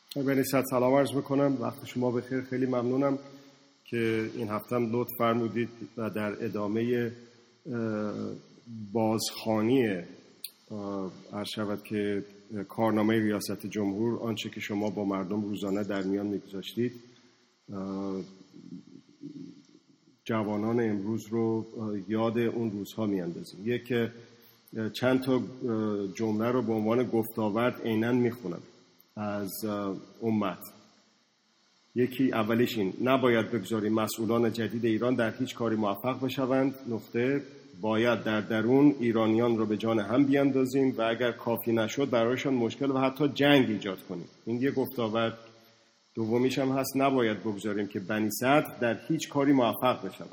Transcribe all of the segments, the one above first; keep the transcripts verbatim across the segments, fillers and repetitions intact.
بنی صد سلام عرض میکنم، وقت شما بخیر. خیلی ممنونم که این هفته هم لطف فرمودید و در ادامه بازخوانی عرض شود که کارنامه ریاست جمهور، آنچه که شما با مردم روزانه در میان میگذاشتید، جوانان امروز رو یاد اون روزها میاندازیم. یک چند تا جمله رو به عنوان گفتاورد عیناً میخونم از امت. یکی اولیش این: نباید بگذاریم مسئولان جدید ایران در هیچ کاری موفق بشوند. نقطه. باید در درون ایرانیان رو به جان هم بیاندازیم و اگر کافی نشد برایشان مشکل و حتی جنگ ایجاد کنیم. این یه گفتاورد. دومیش هم هست: نباید بگذاریم که بنی صدر در هیچ کاری موفق بشوند.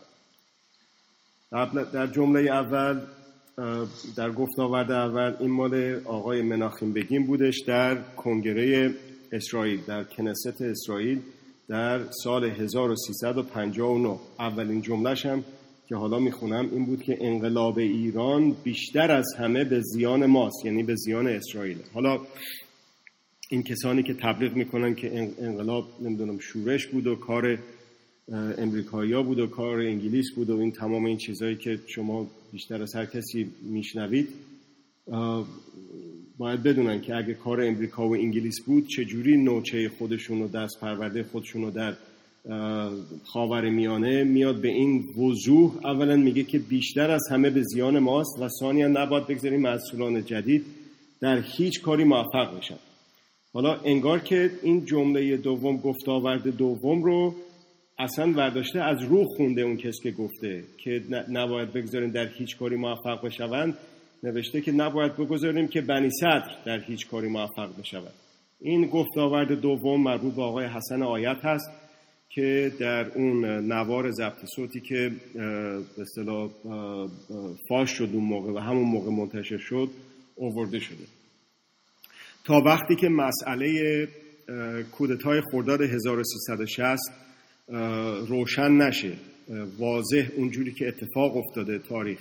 در جمله اول، در گفتاورد اول، این مال آقای مناخیم بگین بودش در کنگره اسرائیل، در کنست اسرائیل در سال هزار و سیصد و پنجاه و نه. اولین جمله‌ش هم که حالا میخونم این بود که انقلاب ایران بیشتر از همه به زیان ماست، یعنی به زیان اسرائیل. حالا این کسانی که تبلیغ میکنن که انقلاب نمیدونم شورش بود و کار امریکایی‌ها بود و کار انگلیس بود و این تمام این چیزایی که شما بیشتر از هر کسی میشنوید، باید بدونن که اگه کار امریکا و انگلیس بود چجوری نوچه خودشون و دست پرورده خودشون رو در خاورمیانه میاد به این وضوح اولا میگه که بیشتر از همه به زیان ماست و ثانیا نباید بگذاریم مسئولان جدید در هیچ کاری موفق بشن. حالا انگار که این جمله دوم، گفتاورد دوم رو اصلا برداشته از روح خونده اون کس که گفته که نباید بگذاریم در هیچ کاری موفق بشوند، نوشته که نباید بگذاریم که بنی صدر در هیچ کاری موفق بشوند. این گفتاورد دوم مربوط به آقای حسن آیت هست که در اون نوار ضبط صوتی که به اصطلاح فاش شد اون موقع و همون موقع منتشر شد آورده شده. تا وقتی که مسئله کودتای خرداد هزار و سیصد و شصت روشن نشه، واضح اونجوری که اتفاق افتاده تاریخ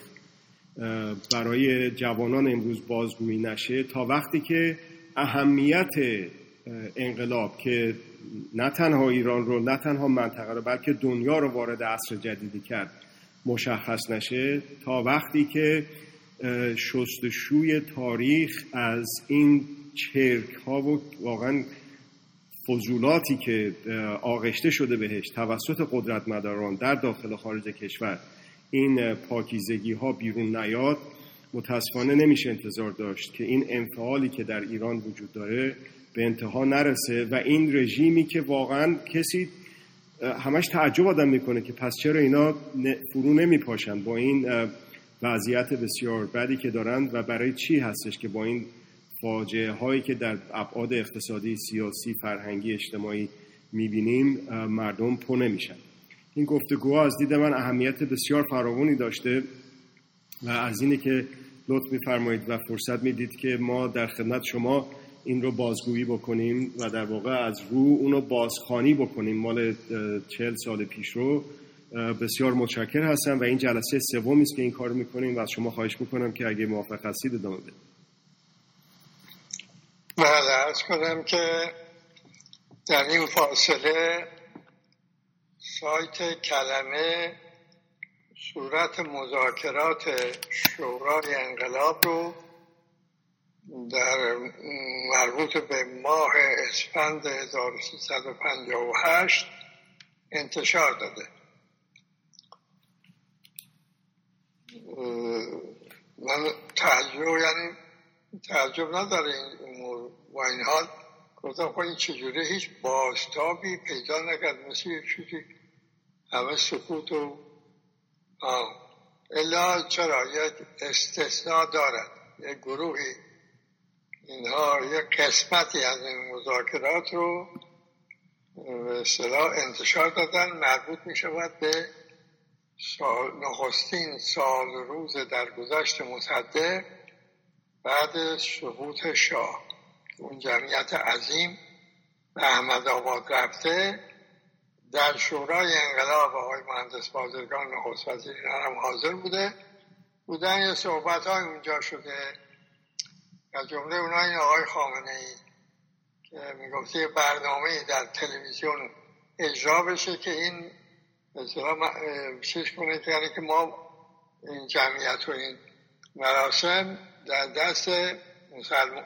برای جوانان امروز بازگویی نشه، تا وقتی که اهمیت انقلاب که نه تنها ایران رو، نه تنها منطقه رو، بلکه دنیا رو وارد عصر جدیدی کرد مشخص نشه، تا وقتی که شستشوی تاریخ از این چرک ها و واقعا فضولاتی که آغشته شده بهش توسط قدرتمداران در داخل و خارج کشور، این پاکیزگی ها بیرون نیاد، متاسفانه نمیشه انتظار داشت که این انفعالی که در ایران وجود داره به انتها نرسه و این رژیمی که واقعا کسی همش تعجب آدم میکنه که پس چرا اینا فرو نمیپاشن با این وضعیت بسیار بدی که دارن و برای چی هستش که با این فاجعه هایی که در ابعاد اقتصادی، سیاسی، فرهنگی، اجتماعی میبینیم مردم پو نمیشن. این گفتگوها از دید من اهمیت بسیار فراوانی داشته و از اینه که لطف می‌فرمایید و فرصت میدید که ما در خدمت شما این رو بازگویی بکنیم و در واقع از رو اونو بازخوانی بکنیم مال چهل سال پیش رو. بسیار متشکر هستم و این جلسه سومی است که این کارو میکنیم و از شما خواهش میکنم که اگه موافق هستید ادامه بدید. بله، عرض کنم که در این فاصله سایت کلمه صورت مذاکرات شورای انقلاب رو در مربوط به ماه اسفند هزار و سیصد و پنجاه و هشت انتشار داده. من تعجب یعنی تعجب نداره این امور و این حال گفتم خب این چجوره هیچ بازتابی پیدا نکرد، مثل یک چیزی همه سکوت و آه الا چرا یک استثناء دارد، یک گروهی اینها یک قسمتی از این مذاکرات رو به اصطلاح انتشار دادن، مربوط می شود به سال نخستین سال روز درگذشت مصدق بعد سقوط شاه. اون جمعیت عظیم به احمدآباد رفته، در شورای انقلاب آقای مهندس بازرگان نخست وزیر هم حاضر بوده بودن، یه صحبت های اونجا شده، از جمله اونها این آقای خامنه‌ای که میگفت یه برنامه در تلویزیون اجرا بشه که این مثلا چیز کنه که یعنی که ما این جمعیت و این مراسم در دست مسلمان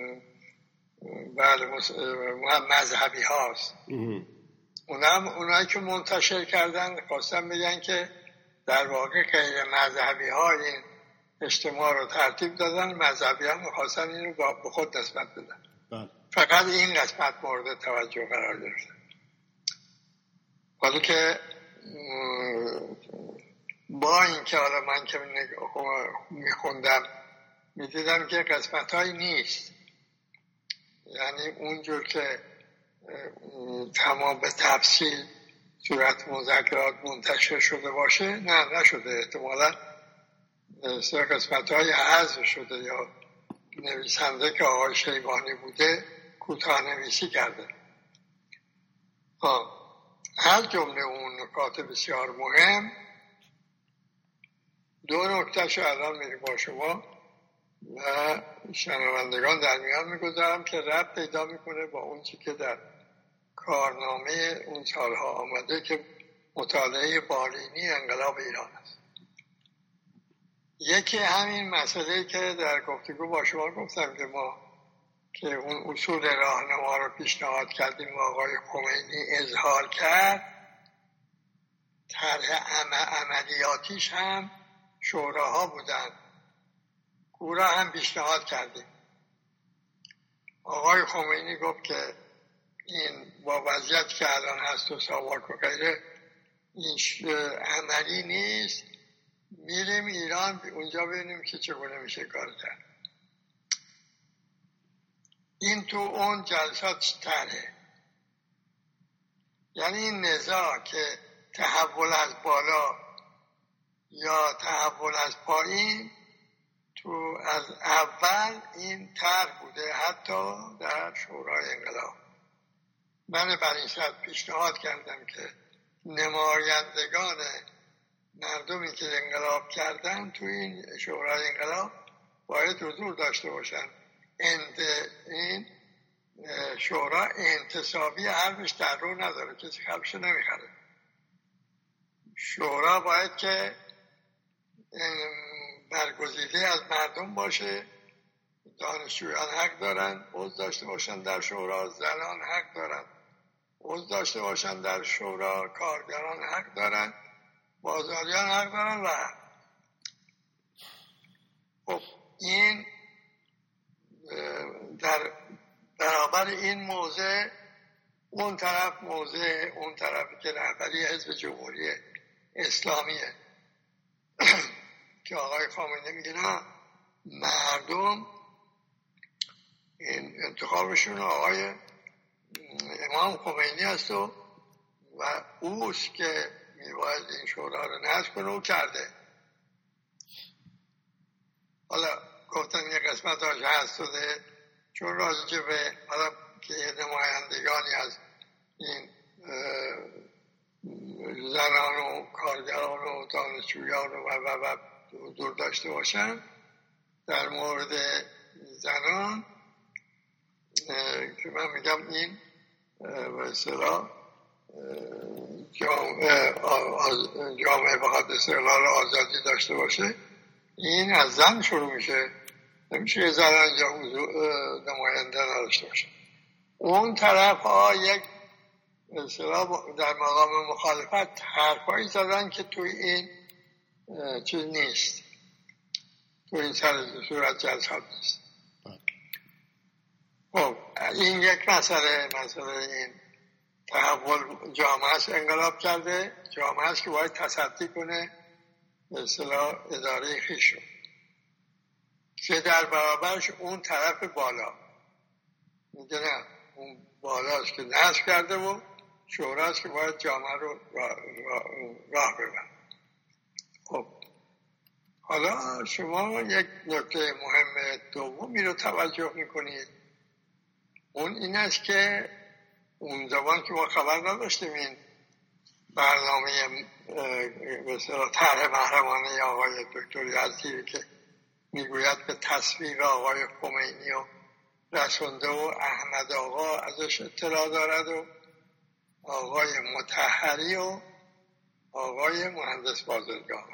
بله مذهبی هاست. اونم اونایی که منتشر کردن خواستن بگن که در واقع غیر مذهبی ها این اجتماع رو ترتیب دادن، مذهبی ها میخواستن این رو به خود نسبت بدن. بله. فقط این قسمت مورد توجه قرار گرفت. ولی که با این که حالا من که میخوندم میدیدم که قسمت هایی نیست، یعنی اونجور که تمام به تفصیل صورت مذاکرات منتشر شده باشه نه نشده، احتمالا سه قسمت های حذف شده یا نویسنده که آقای شیبانی بوده کوتاه نویسی کرده. ها هر جمله اون نکات بسیار مهم. دو نکتهشو الان میری با شما و شنوندگان در میان میگذارم که ربط پیدا میکنه با اون چی که در کارنامه اون سالها آمده که مطالعه بالینی انقلاب ایران است. یکی همین مسئله که در گفتگو با شما گفتم که ما که اون اصول راهنما رو پیشنهاد کردیم و آقای خمینی اظهار کرد، طرح عملیاتیش هم شوراها بودن، گورا هم پیشنهاد کردیم. آقای خمینی گفت که این با وضعیت که الان هست و ساواک و غیره این عملی نیست، میریم ایران اونجا ببینیم که چگونه میشه کار کرد. این تو اون جلسات طرحه، یعنی این نزاع که تحول از بالا یا تحول از پایین تو از اول این طرح بوده، حتی در شورای انقلاب. من بر این شرط پیشنهاد کردم که نمایندگان مردمی که انقلاب کردن تو این شورای انقلاب باید حضور داشته باشن. انت این شورا انتصابی حرفش در رو نداره، کسی حرفشو نمیخره. شورا باید که برگزیده از مردم باشه، دانشجویان حق دارن عضو داشته باشن در شورا، زنان حق دارن عضو داشته باشن در شورا، کارگران حق دارن، بازاریان حق دارن و خب این در برابر این موضع اون طرف موضع اون طرف که رهبری حزب جمهوری اسلامیه که آقای خامنه‌ای میگه نه، مردم این انتخابشون آقای امام خمینی هست و و اوست که میباید این شورا رو نصب کنه و کرده. حالا گفتن یه قسمت هاش هست شده چون راجع به حالا که نمایندگانی از این زنان و کارگران و دانشجویان و و و دور داشته باشن. در مورد زنان که من میگم این به اصطلاح جامعه بخواد استقلال آزادی داشته باشه، این از زن شروع میشه، نمیشه یه زن یا نماینده نداشته باشه. اون طرف ها یک اصطلاح در مقام مخالفت حرفایی زدن که توی این چیز نیست، توی این سر صورت جلسات نیست. خب این یک مسئله مسئله این تحول جامعه است، انقلاب کرده جامعه است که باید تصدی کنه به اصطلاح اداره خویش رو، که در برابرش اون طرف بالا میگه نه، اون بالاست که نصب کرده و شوراست که باید جامعه رو راه, راه, راه ببرد. خب حالا شما یک نکته مهم دومی رو توجه میکنید، اون این است که اون زمان که ما خبر نداشتیم این برنامه به اصطلاح طرح محرمانه آقای دکتر یزدی که میگوید به تصویر آقای خمینی و رسونده و احمد آقا ازش اطلاع دارد و آقای مطهری و آقای مهندس بازرگان.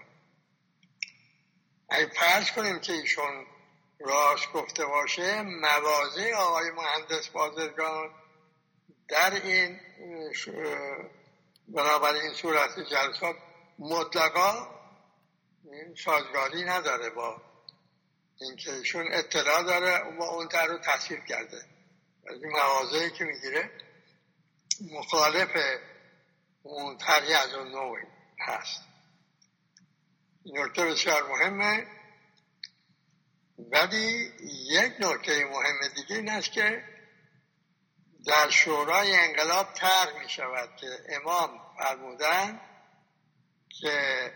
اگه فرض کنیم که ایشون راست گفته باشه، مواضع آقای مهندس بازرگان در این بنابراین این صورت جلسات مطلقا این سازگاری نداره با اینکه ایشون اطلاع داره و اون طرح رو تصویب کرده. این مواضعی که میگیره مخالف اون طرحی از اون نوعی هست. این نکته بسیار مهمه. ولی یک نکته مهم دیگه این است که در شورای انقلاب طرح می شود که امام فرمودن که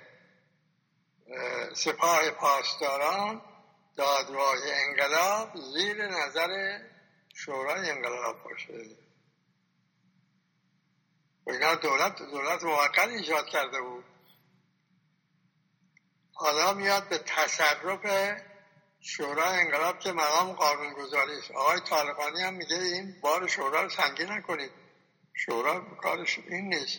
سپاه پاسداران دادگاه انقلاب زیر نظر شورای انقلاب باشه. و اینا دولت دولت موقت ایجاد کرده بود. حالا میاد به تصرف شورای انقلاب که مقام قانونگذاری است. آقای طالقانی هم میگه این بار شورا رو سنگین نکنید، شورا کارش این نیست.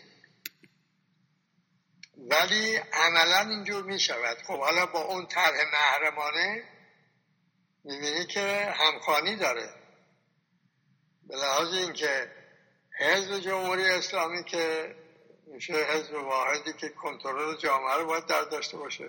ولی عملا اینجور میشود. خب حالا با اون طرح محرمانه میبینی که همخوانی داره، به لحاظ اینکه حزب جمهوری اسلامی که میشه حزب واحدی که کنترل جامعه رو باید در داشته باشه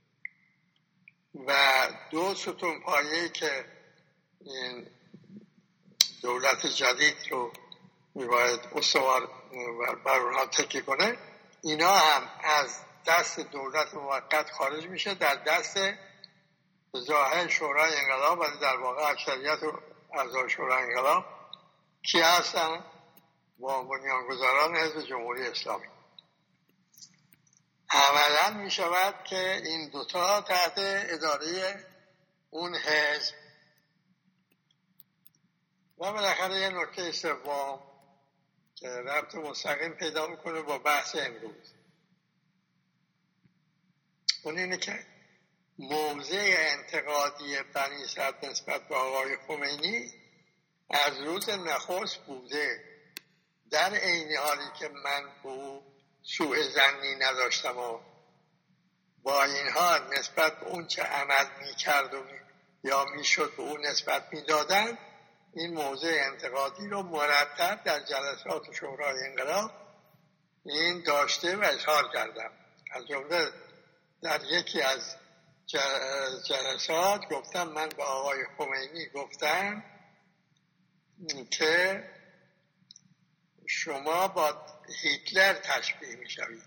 و دو ستون پایه‌ای که این دولت جدید رو میباید استوار بر اونها تکیه کنه، اینا هم از دست دولت موقت خارج میشه در دست ظاهر شورای انقلاب، ولی در واقع اکثریت اعضای شورای انقلاب کی هستن؟ با بنیانگذاران حزب جمهوری اسلامی. عملا می شود که این دوتا تحت اداره اون حزب. و بالاخره یه نکته سوم که ربط مستقیم پیدا میکنه با بحث امروز، اون اینه که موضع انتقادی بنی صدر نسبت به آقای خمینی از روز نخست بوده، در عین حالی که من به او سوء ظنی نداشتم و با این حال نسبت به اون چه عمل میکرد و می یا میشد به اون نسبت میدادن، این موضع انتقادی رو مرتب در جلسات شورای انقلاب این داشته و اظهار کردم. از جمله در یکی از جلسات گفتم من به آقای خمینی گفتم که شما با هیتلر تشبیه میشوید.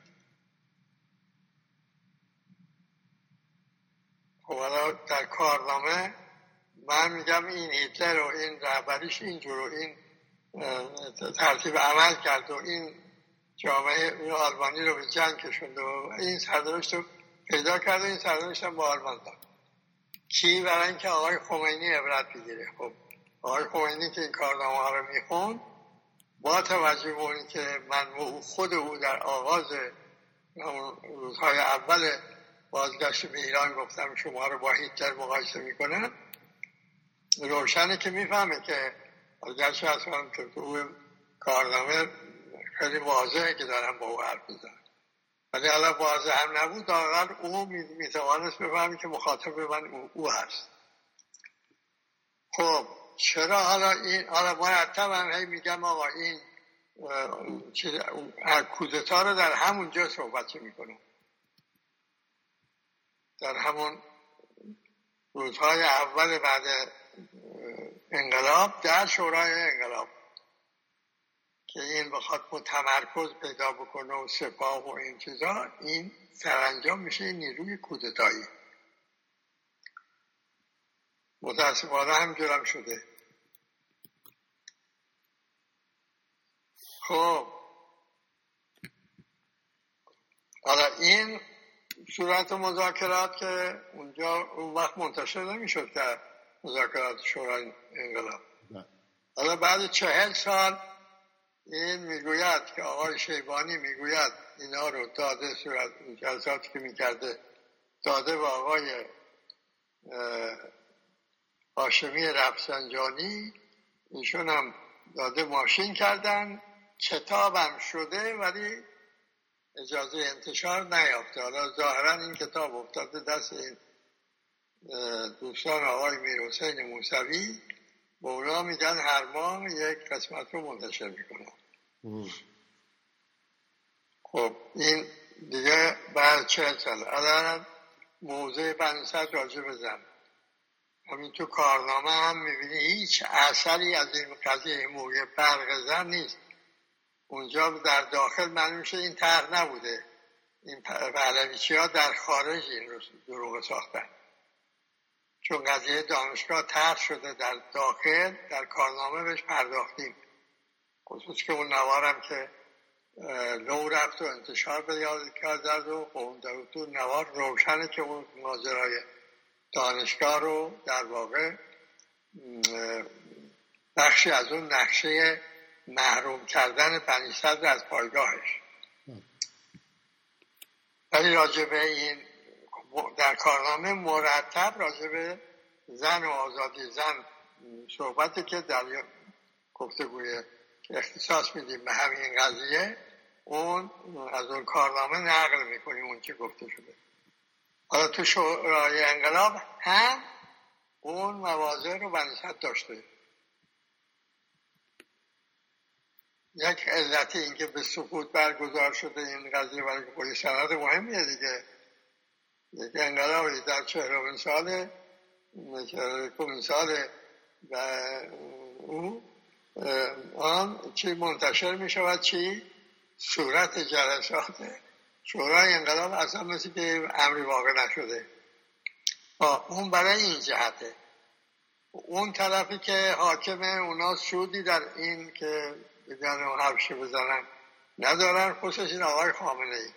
خب حالا در کارنامه من میگم این هیتلر و این رهبریش اینجور و این ترتیب عمل کرد و این جامعه آلمانی رو به جنگ کشوند و این سرنوشت رو پیدا کرد و این سرنوشت هم با آلمان داد. کی؟ برای اینکه آقای خمینی عبرت بگیره. خب آقای خمینی که این کارنامه ها رو میخوند، با توجه به اونی که من خود او در آغاز روزهای اول بازگشت به ایران گفتم شما رو با هیتلر مقایسه میکنم، روشنه که میفهمه که گرچه اصلا تو کارنامه خیلی واضحه که دارم با او حرف میزنم، ولی حالا واضح هم نبود، داغل او میتوانست بفهمی که مخاطب من او, او هست. خب چرا حالا این حالا مرتب هم هی میگم آقا این کودتا رو در همون جا صحبت میکنم، در همون روزهای اول بعد انقلاب در شورای انقلاب که این بخواد تمرکز پیدا بکنه و سپاه و این چیزا، این سرانجام میشه نیروی کودتایی. متاسفانه همینجورم شده. خب حالا این صورت مذاکرات که اونجا اون وقت منتشر نمیشد در مذاکرات شورای انقلاب، حالا بعد چهل سال این میگوید که آقای شیبانی میگوید اینا رو داده، صورت جلساتی که میکرده داده به آقای هاشمی رفسنجانی، ایشون هم داده ماشین کردن، کتابم شده ولی اجازه انتشار نیافته. حالا ظاهرا این کتاب افتاده دست این دوستان آقای میرحسین موسوی، به اونا میگن هر ماه یک قسمت رو منتشر میکنن. خب این دیگه بعد چه سال الان موضوع بنی صدر راجع بزن، همین تو کارنامه هم میبینی هیچ اثری از این قضیه موضوع برق زن نیست. اونجا در داخل معلوم شد این طرح نبوده، این پهلویچی ها در خارج این رو دروغ ساختن، چون قضیه دانشگاه طرح شده در داخل، در کارنامه بهش پرداختیم، خصوص که اون نوارم که لو رفت و انتشار به یاد کرد و اون تو نوار روشنه که اون ماجرای دانشگاه رو در واقع بخشی از اون نقشه محروم کردن بنی صدر از پایگاهش. ولی راجبه این در کارنامه مرتب راجبه زن و آزادی زن صحبتی که در گفتگوی اختصاص میدیم به همین قضیه، اون از اون کارنامه نقل میکنیم اون که گفته شده. حالا تو شورای انقلاب هم اون مواضع رو بنی صدر داشته. یک علت این که به سقوط برگزار شده این قضیه برای که خودی سند مهمیه دیگه. یک انقلابی در چهارمین سال چهارمین سال و او آن چی منتشر می شود، چی صورت جلسات شورای انقلاب اصلا مثل که امری واقع نشده. اون برای این جهته. اون طرفی که حاکمه اونا سودی در این که بگن و حرفش بزنن ندارن، خصوص این آقای خامنه ای.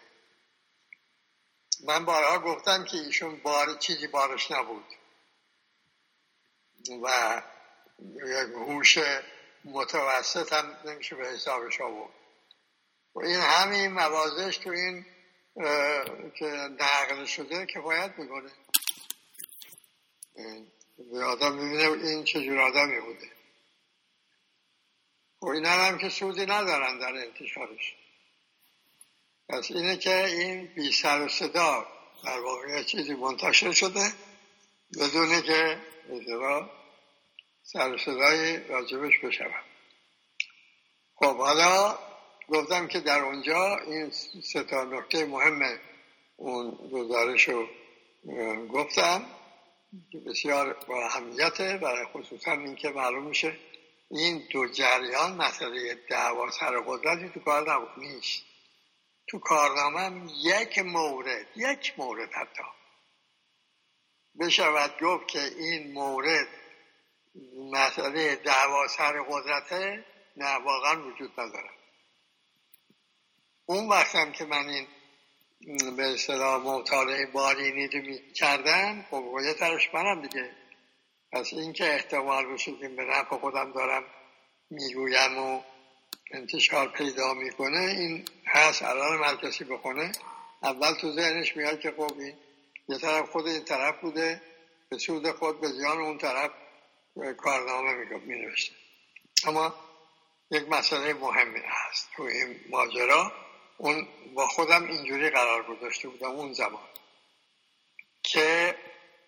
من بارها گفتم که ایشون بار چیزی بارش نبود و یک هوش متوسط هم نمیشه به حسابش آورد. و این همین موازش تو این که نقل شده که باید میکنه به آدم میبینه این چجور آدمی بوده. و این هم که سودی ندارن در انتشارش. پس اینه که این بی سر و صدا در واقع چیزی منتشر شده بدونه که ازرا سر و صدای راجبش بشود. خب حالا گفتم که در اونجا این سه تا نکته مهم اون گزارش رو گفتم که بسیار با اهمیته، برای خصوصا این که معلوم میشه این دو جریان مسئله دعوا سر قدرتی تو کار نبود، نیست. تو کارنامه هم یک مورد یک مورد حتی بشود گفت که این مورد مسئله دعوا سر قدرته، نه واقعا وجود نداره. اون وقتم که من این به اصطلاح مطالعه بالینی رو می کردم، خب یه طرفش منم دیگه، پس این که احتمال بشه که به نفع خودم دارم میگویم و انتشار پیدا میکنه، این هست. الان هر کسی بخونه اول تو ذهنش میاد که خب این یه طرف خود این طرف بوده، به سود خود به زیان اون طرف کارنامه می نوشته. اما یک مسئله مهمی هست تو این ماجرا، اون با خودم اینجوری قرار گذاشته بودم اون زمان که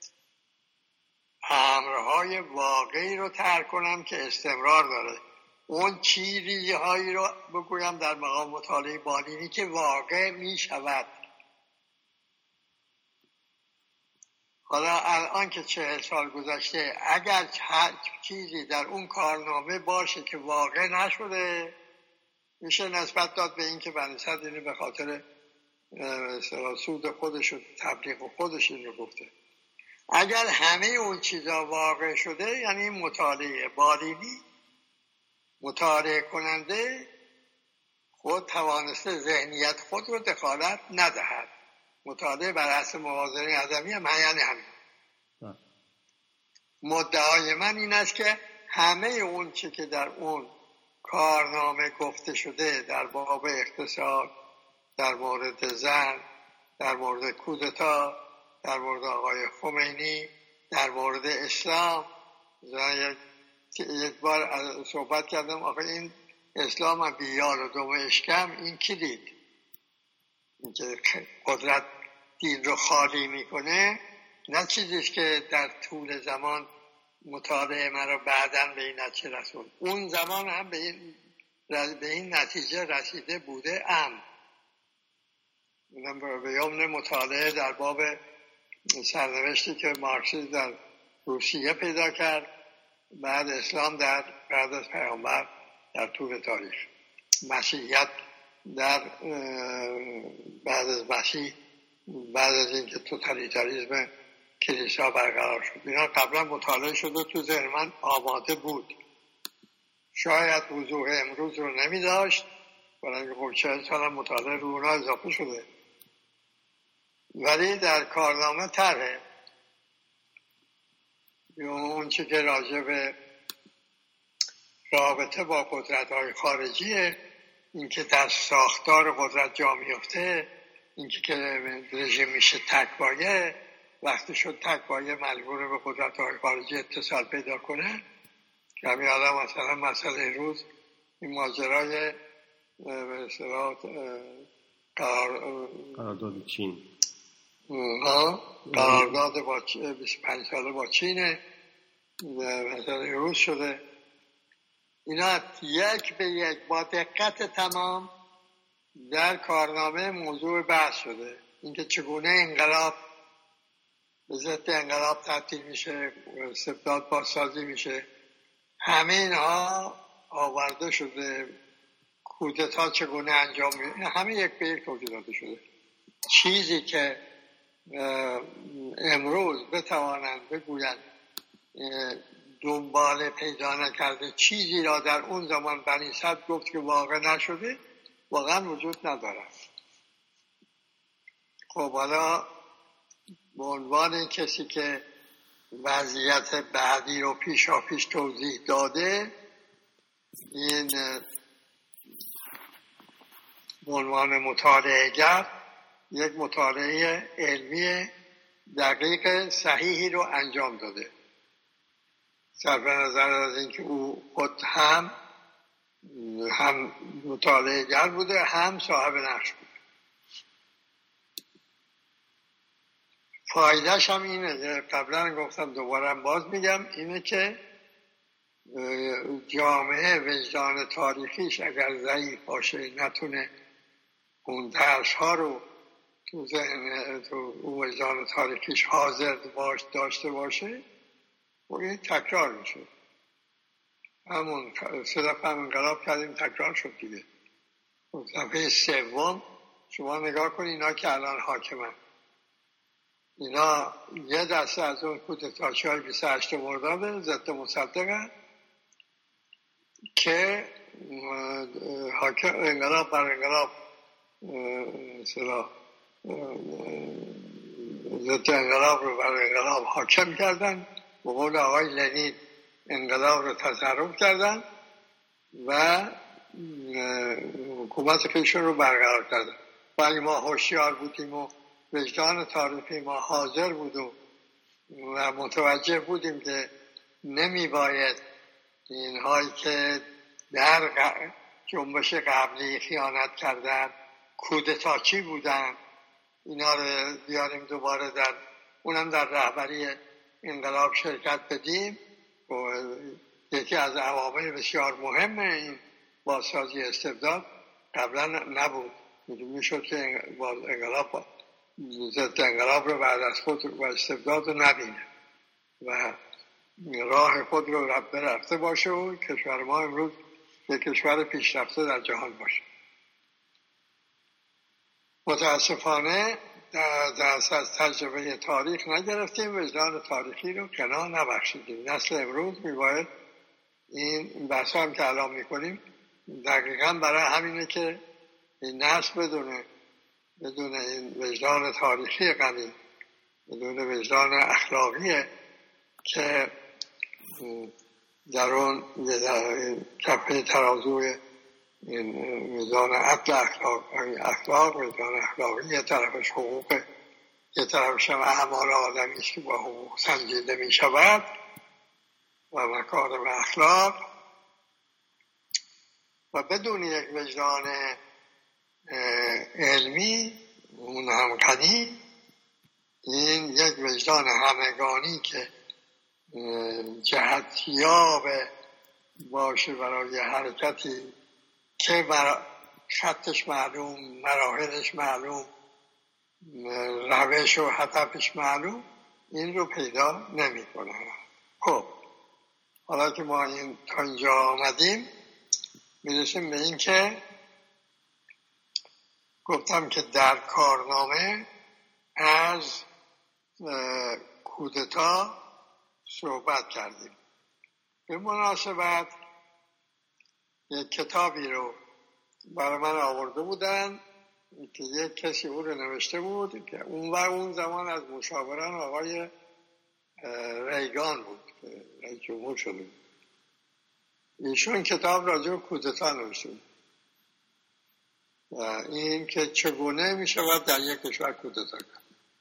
امرهای واقعی رو ترک کنم که استمرار داره، اون چیزی هایی رو بگویم در مقام مطالعه بالینی که واقع می شود. حالا الان که چهل سال گذشته، اگر چیزی در اون کارنامه باشه که واقع نشده، میشه نسبت داد به این که بنی صدر اینو به خاطر سود خودش و تبلیغ خودش این رو گفته. اگر همه اون چیزا واقع شده، یعنی مطالعه بالینی مطالعه کننده خود توانسته ذهنیت خود رو دخالت ندهد. مطالعه بر اساس موازنه اعظمی هم یعنی همین. مدعای من این است که همه اون چی که در اون کارنامه گفته شده در باب اقتصاد، در مورد زن، در مورد کودتا، در مورد آقای خمینی، در مورد اسلام، یک یک بار صحبت کردم آخه این اسلام بیار و دوم اشکم این کی دید؟ اینکه قدرت دین رو خالی میکنه، نه چیزیش که در طول زمان مطالعه من رو بعداً به این نتیجه رسون. اون زمان هم به این, به این نتیجه رسیده بوده. ام به یمن مطالعه در باب سرنوشتی که مارکسیسم در روسیه پیدا کرد بعد اسلام در بعد از پیامبر در طول تاریخ، مسیحیت در بعد از مسیح، بعد از اینکه توتالیتاریسم کلیسا برقرار شد، اینا قبلا مطالعه شده تو ذهن من آماده بود. شاید وضوح امروز رو نمی داشت برای خب چهل سال مطالعه رو اونا اضافه شده، ولی در کارنامه طرحه اون چی که راجع به رابطه با قدرت‌های خارجیه، اینکه در ساختار قدرت جا میفته، اینکه که رژیم میشه تک‌پایه، وقتی شد تک‌پایه مجبور به قدرت‌های خارجی اتصال پیدا کنه. که همین حالا مثلا مسئله روز این ماجرای به اصطلاح قرارداد چین ها قرارداد با بیست و پنج ساله با چینه مسئله روز شده. اینا یک به یک با دقت تمام در کارنامه موضوع بحث شده، اینکه چگونه انقلاب به ضد انقلاب تبدیل میشه، استبداد بازسازی میشه، همه اینها آورده شده. کودتا چگونه انجام میشه، همه یک به یک توضیح داده شده. چیزی که امروز بتوانند بگویند دنبال پیدا نکرده چیزی را در اون زمان بنی صدر گفت که واقع نشده، واقعا وجود ندارد. خب حالا به عنوان کسی که وضعیت بعدی رو پیشا پیش توضیح داده، این به عنوان مطالعه گر یک مطالعه علمی دقیق صحیحی رو انجام داده، صرف نظر از اینکه او خود هم هم مطالعه گر بوده هم صاحب نقش بوده. فایدهش هم اینه، قبلا گفتم دوباره باز میگم، اینه که جامعه وجدان تاریخیش اگر ضعیف باشه، نتونه اون درس ها رو تو ذهن تو وجدان تاریخیش حاضر باش داشته باشه، و این تکرار میشه. همون سه دفعه هم انقلاب کردیم تکرار شد دیگه. دفعه سوم شما نگاه کنید اینا که الان حاکمن، اینا یه دسته از اون کودتاچی های بیست و هشت مرداد ضد مصدقن که حاکم انقلاب بر انقلاب مثلا ضد انقلاب رو بر انقلاب حاکم کردن، به قول آقای لنین انقلاب رو تصرف کردن و حکومت خودشون رو برقرار کردن. ولی ما هوشیار بودیم و وجدان تاریخی ما حاضر بود و متوجه بودیم که نمی باید اینهایی که در جنبش قبلی خیانت کردن، کودتاچی بودن، اینا رو بیاریم دوباره در اونم در رهبری انقلاب شرکت بدیم. و یکی از عوامل بسیار مهم این بازسازی استبداد قبلا نبود، میشد که انقلاب ضد انقلاب رو بعد از خود و استبداد رو نبینه و راه خود رو رفته باشه و کشور ما امروز یک کشور پیشرفته در جهان باشه. متاسفانه درس از تجربه تاریخ نگرفتیم، وجدان تاریخی رو کنار نبخشیدیم. نسل امروز میباید این بحث هم که الان میکنیم دقیقا برای همینه که این نسل بدونه بدون این وجدان تاریخی غنی، بدون وجدان اخلاقی که در اون کفه ترازوی این میزان عدل اخلاق اخلاق میزان اخلاقی یه طرفش حقوق، یه طرفش هم اعمال آدمی است که با حقوق سنجیده می شود. و مکارم اخلاق و بدون یک وجدان علمی اون هم غنی، این یک وجدان همگانی که جهتیاب باشه برای حرکتی که بر خطش معلوم، مراحلش معلوم، روش و هدفش معلوم، این رو پیدا نمی کنه. خب حالا که ما این تا اینجا آمدیم میرسیم به این که گفتم که در کارنامه از کودتا صحبت کردیم. به مناسبت یک کتابی رو برای من آورده بودن که یک کسی او رو نوشته بود که اون و اون زمان از مشاوران آقای ریگان بود که رئیس جمهور شده بود. ایشون کتاب راجع به کودتا نوشته بود و این که چگونه می شود در یک کشور کودتا کرد.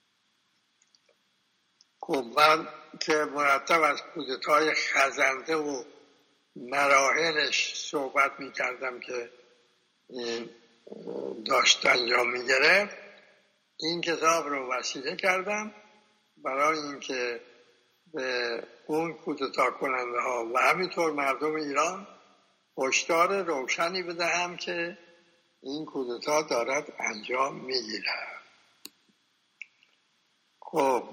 خب من که مرتب از کودتای خزنده و مراحلش صحبت می کردم که این داشت انجام می گرفت، این کتاب رو وسیله کردم برای اینکه به اون کودتا کننده ها و همینطور مردم ایران هشدار روشنی بدهم که این کودتا دارد انجام می گیرد. خب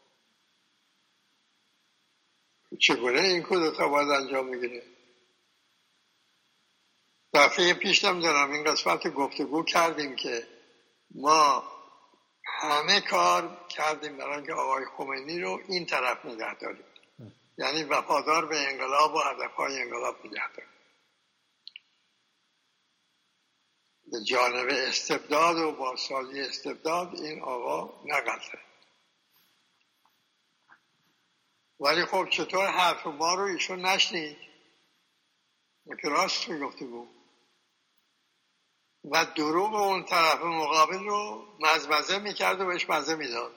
چگونه این کودتا باید انجام میگیره؟ دفعه پیش نمیدونم این قسمت گفتگو کردیم که ما همه کار کردیم برای اینکه آقای خمینی رو این طرف نگه داریم، یعنی وفادار به انقلاب و هدفهای انقلاب نگه داریم. به جانب استبداد و بازسازی استبداد این آقا نقدره. ولی خب چطور حرف ما رو ایشون نشنید؟ که راست میگفته بود و دروغ اون طرف مقابل رو مزمزه میکرد و بهش مزه میداد.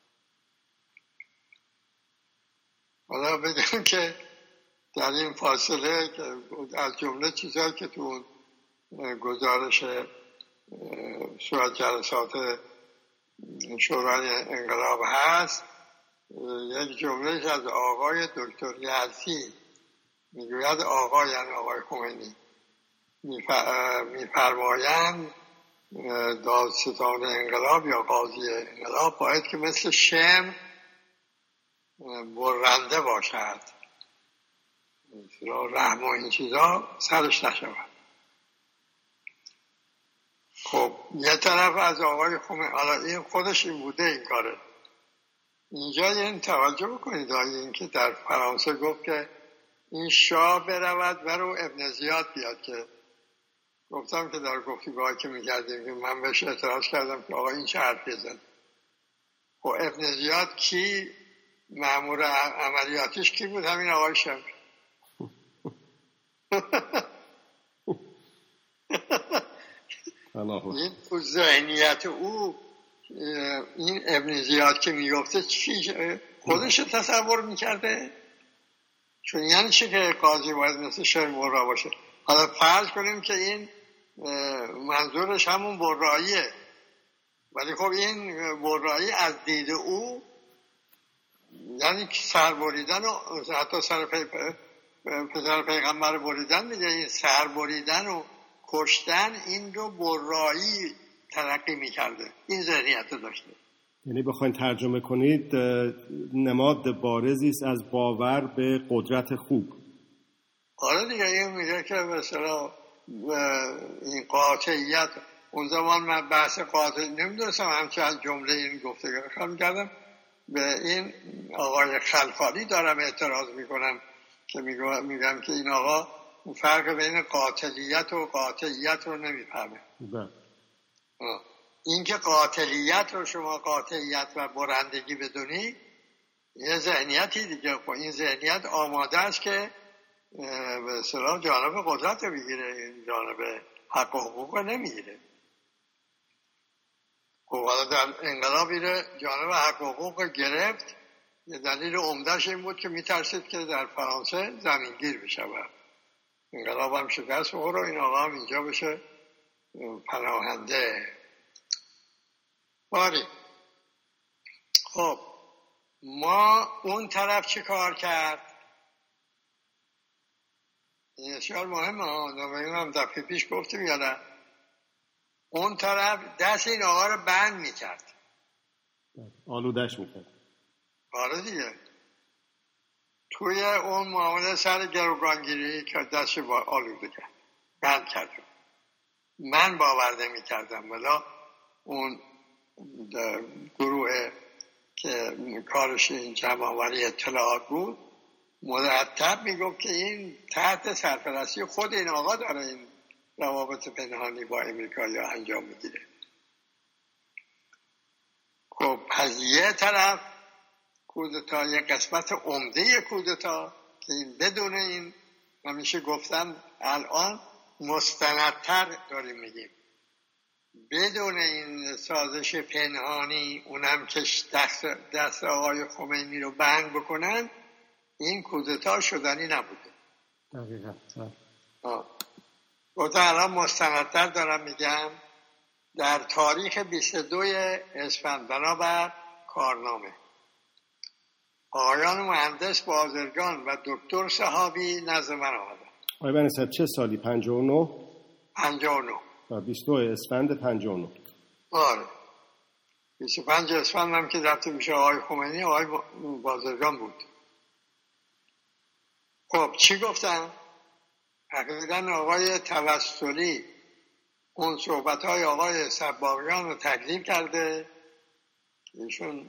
حالا بگم که در این فاصله که از جمله چیزهایی که تو گزارش صورت جلسات شورای انقلاب هست، یک جمله از آقای دکتر یزدی میگوید آقا یعنی آقای خمینی میفرمایند دادستان انقلاب یا قاضی انقلاب باید که مثل شمع برنده باشد، رحم و این چیزا سرش نشود. خب یه طرف از آقای خمینی، حالا این خودش این بوده این کاره. اینجا این توجه بکنید این که در فرانسه گفت که این شاه برود برو ابن زیاد بیاد، که گفتم که در گفتگوهایی که میکردیم که من بهش اعتراض کردم که آقا این چه حرفی زد. خب ابن زیاد کی مأمور عملیاتش کی بود؟ همین آقای شمر. این تو ذهنیت او این ابن زیاد که میگفته چی خودش تصور میکرده؟ چون یعنی چی که قاضی باید مثل شمر برا باشه؟ حالا فرض کنیم که این منظورش همون براییه، ولی خب این برایی از دید او یعنی سر بریدن و حتی سر پسر پیغمبر بریدن میگه، این سر بریدن و کشتن این رو برایی تلقی میکرده، این ذهنیت رو داشته. یعنی بخواین ترجمه کنید نماد بارزی است از باور به قدرت خوب. آره دیگه این میگه که مثلا این قاطعیت، اون زمان من بحث قاطع نمیدونستم همچه از جمله این گفته خواهم کردم به این آقای خلخالی دارم اعتراض میکنم که میگم که این آقا فرق بین قاطعیت و قاطعیت رو نمیفهمه. این که قاطعیت رو شما قاطعیت و برندگی بدونی یه ذهنیتی دیگه، خب این ذهنیت آماده است که به اصطلاح جانب قدرت رو بگیره، جانب حق و حقوق نمیگیره. خب حالا در انقلابی رو جانب حق و حقوق گرفت یه دلیل عمدهش این بود که میترسید که در فرانسه زمینگیر بشه و انقلاب هم شکست بخوره و این آقا هم اینجا بشه پناهنده. باری خب ما اون طرف چه کار کرد؟ این بسیار مهمه ها، نمیدونم دفعه پیش گفتیم یا نه. اون طرف دست این آقا رو بند میکرد، آلودش میکرد. آره دیگه، توی اون معامله سر گروگانگیری که دست با آلوده کرد، بند کرد. من باور نمی‌کردم، ولی اون گروه که کارش این جمع‌آوری اطلاعات بود مرتب میگفت که این تحت سرپرستی خود این آقا داره این روابط پنهانی با امریکایی‌ها انجام میگیره. خب پس یه طرف کودتا، یه قسمت عمده کودتا که این بدون این همیشه گفتن الان مستندتر داریم میگیم، بدون این سازش پنهانی اونم که دست, دست آقای خمینی رو بند بکنن این کودتا شدنی نبوده. دقیقا گفتم الان مستندتر دارم میگم. در تاریخ بیست و دو اسفند بنابر کارنامه آقایان مهندس بازرگان و دکتر صحابی نزد من آمدن. آقای بنی صاحب چه سالی؟ پنجاه و نه؟ پنجاه و نه و بیست و دو اسفند پنجاه و نه. آره بیست و پنج اسفند هم که رفته میشه آقای خمینی آقای بازرگان بود. خب چی گفتن؟ حقیقتا آقای توسلی اون صحبت های آقای صباغیان رو تکذیب کرده، ایشون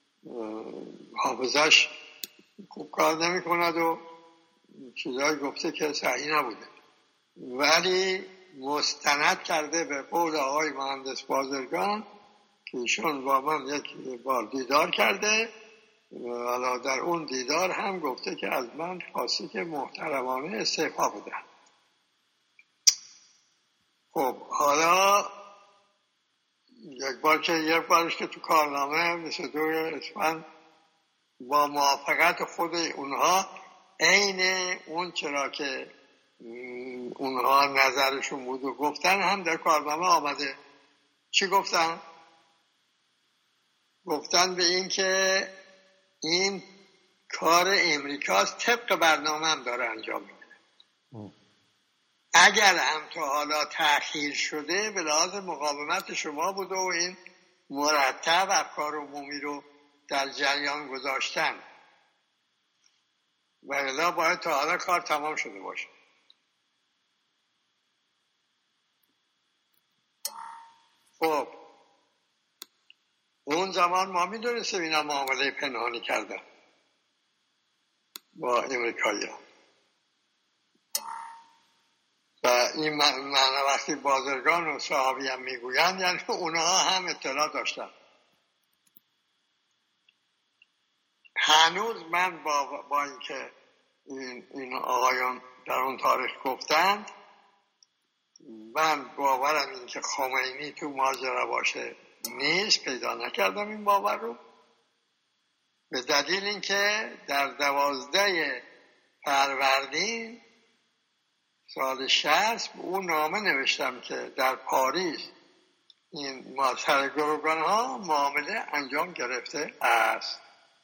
حافظش خوب کار نمی کند و چیزایی گفته که صحیح نبوده، ولی مستند کرده به قول آقای مهندس بازرگان که ایشون با من یک بار دیدار کرده و در اون دیدار هم گفته که از من خواسته که محترمانه استعفا بدم. خب حالا یک بار که یک بارش که تو کارنامه مثل دو اسفند با موافقت خود اونها عین اون چرا که اونها نظرشون بود و گفتن هم در کارنامه آمده. چی گفتن؟ گفتن به این که این کار امریکاست، طبق برنامه هم داره انجام میده. اگر هم تا حالا تأخیر شده به لحاظ مقاومت شما بوده و این مرتب افکار عمومی رو در جریان گذاشتن و الا باید تا حالا کار تمام شده باشه. خب اون زمان ما میدونستیم اینا معامله پنهانی کردن با امریکایی ها و این معنی وقتی بازرگان و صحابی هم میگویند یعنی اونها هم اطلاع داشتن. هنوز من با, با اینکه این, این آقایان در اون تاریخ گفتند من باورم این که خمینی تو ماجرا باشه نیست، پیدا نکردم این باور رو، به دلیل اینکه در دوازده فروردین سال شصت اون نامه نوشتم که در پاریس این سر گروگان ها معامله انجام گرفته است.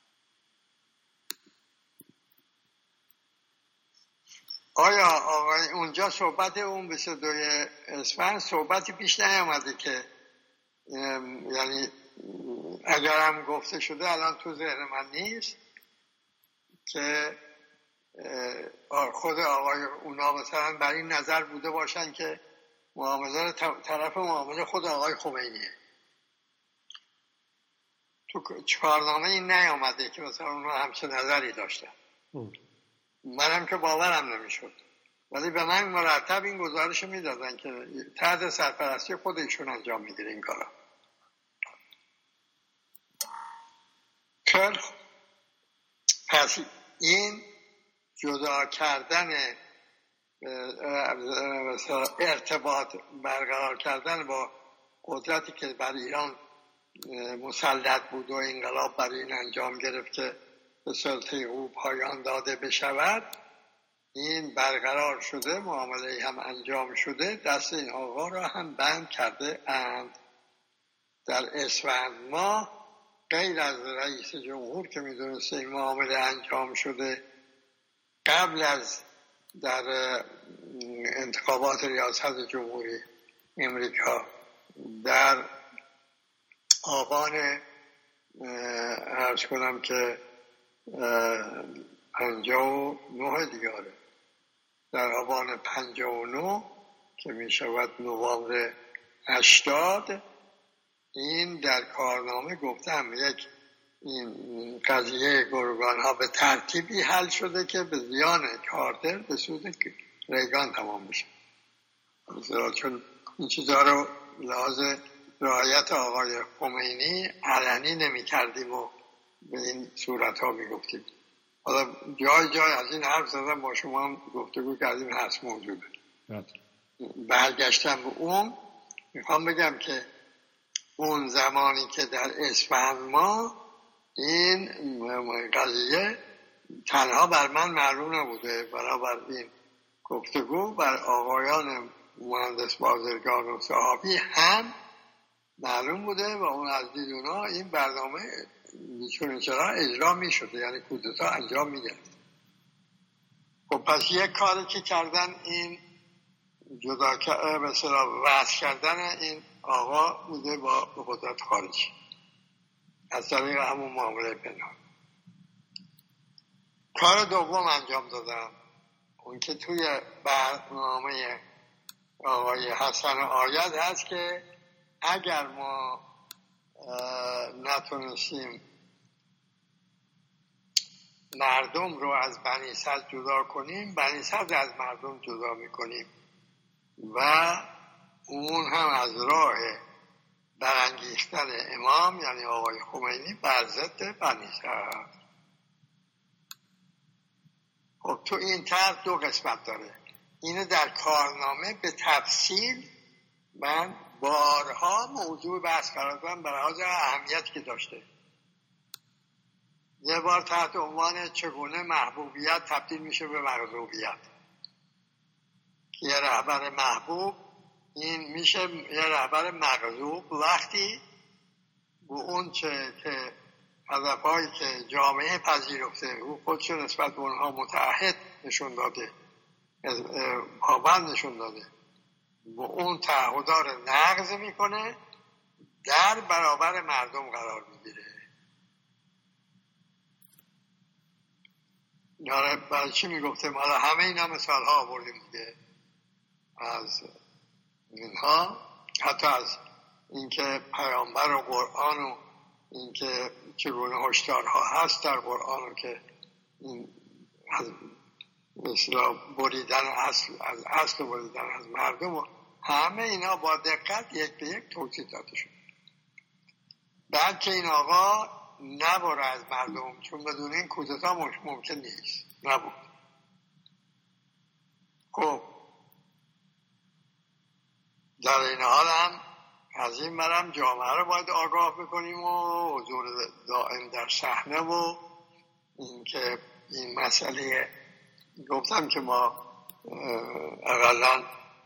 آیا آقای اونجا صحبت اون بیست و دو اسفند صحبتی پیش نیامده که یعنی اگرم گفته شده الان تو ذهن من نیست که خود آقای اونا مثلا بر این نظر بوده باشن که معامله طرف معامله خود آقای خمینیه. تو کارنامه این نیامده که مثلا اونا همچه نظری داشتن. منم که باورم نمیشد، ولی به من مرتب این گزارش میدادن که تحت سرپرستی خود ایشون انجام میگیره این کارا. خیلی پس این جدا کردن ارتباط برقرار کردن با قدرتی که بر ایران مسلط بود و انقلاب برای این انجام گرفت که به سلطه او پایان داده بشود، این برقرار شده، معامله هم انجام شده، دست این آقا را هم بند کرده اند. در اسفند ماه غیر از رئیس جمهور که میدونسته این معامله انجام شده، قبل از در انتخابات ریاست جمهوری امریکا در آبان عرض کنم که پنجاه و نه دیگاره، در آبان پنجاه و نه که می شود نوامبر هشتاد، این در کارنامه گفتم یک این قضیه گروگان ها به ترتیبی حل شده که به زیان کارتر به سود ریگان تمام بشه. چون این چیزها رو لحاظ رعایت آقای خمینی علنی نمی کردیم و به این صورت ها می گفتیم. حالا جای جای از این حرف زدم با شما هم گفتگو کردیم، هست موجوده. برگشتم به اون، میخوام بگم که اون زمانی که در اسفند ما این قضیه تنها بر من معلوم نبوده، برابر این گفتگو بر آقایان مهندس بازرگان و صحابی هم معلوم بوده و اون از دید اونا این برنامه چون چرا اجرا می شده، یعنی کودتا انجام می گرفت. خب پس یک کاری که کردن این جدا به اصطلاح وصل کردن این آقا بوده با قدرت خارجی از طریق همون معامله پنهان. کار دوم انجام دادم، اون که توی برنامه آقای حسن آید هست که اگر ما نتونستیم مردم رو از بنی صدر جدا کنیم، بنی صدر از مردم جدا میکنیم و اون هم از راه برانگیختن امام یعنی آقای خمینی بر ضد بنی صدر. خب تو این طرح دو قسمت داره، اینو در کارنامه به تفصیل من بارها موضوع بحث قرار دادم به لحاظ اهمیتی که داشته. یه بار تحت عنوان چگونه محبوبیت تبدیل میشه به مغضوبیت، که یه رهبر محبوب این میشه یه رهبر مغضوب وقتی به اون چه که هدفهایی که جامعه پذیرفته او خودش نسبت به اونها متعهد نشون داده، پابند نشون داده، با اون تعهدها رو نقض میکنه، در برابر مردم قرار میگیره. یاره برای چی میگفتم؟ حالا همه اینا مثال ها آوردیم دیگه از اینها، حتی از اینکه پیامبر و قرآن و اینکه چگونه هشدارها هست در قرآن و که این از مثلا بریدن اصل از اصل بریدن از مردم و همه اینا با دقت یک به یک توضیح داده شد. بعد که این آقا نبره از مردم، چون بدون این کودتا ممکن نیست، نبود. خب در این حال هم از این برم جامعه رو باید آگاه بکنیم و حضور دائم در صحنه و این که این مسئله گفتم که ما اقلا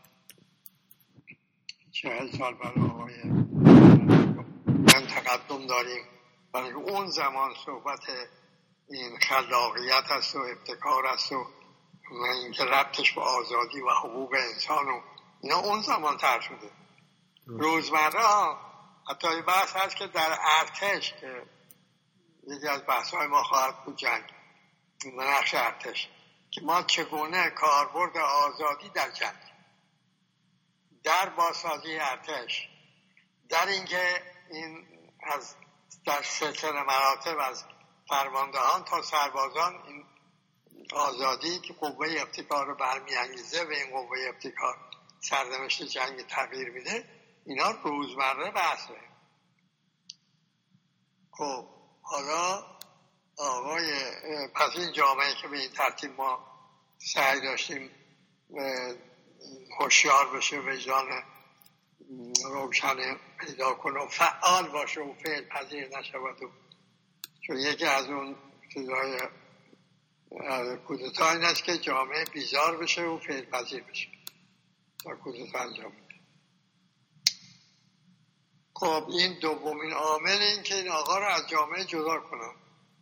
چهل سال برای آقای من تقدم داریم، برای اون زمان صحبت این خلاقیت هست و ابتکار هست و اینکه ربطش به آزادی و حقوق انسان و اینا اون زمان تر شده. روزمره حتی بحث هست که در ارتش که یکی از بحث های ما خواهد بود جنگ، نقش ارتش که ما چگونه کاربرد آزادی در جنگ، در بازسازی ارتش، در اینکه این از در سلسله مراتب از فرماندهان تا سربازان این آزادی که قوه ابتکار رو برمیانگیزه و این قوه ابتکار سرنوشت جنگ تغییر میده، اینا روزمره بحثه. خب حالا آقای پس این جامعه که به این ترتیب ما سعی داشتیم هوشیار بشه، وجدان روشن پیدا کنه و فعال باشه و فعل پذیر نشود و چون یکی از اون ابتدای کودتا این است که جامعه بیزار بشه و فعل پذیر بشه تا کودتا انجام بده. خب این دومین عامل این که این آقا رو از جامعه جدا کنن.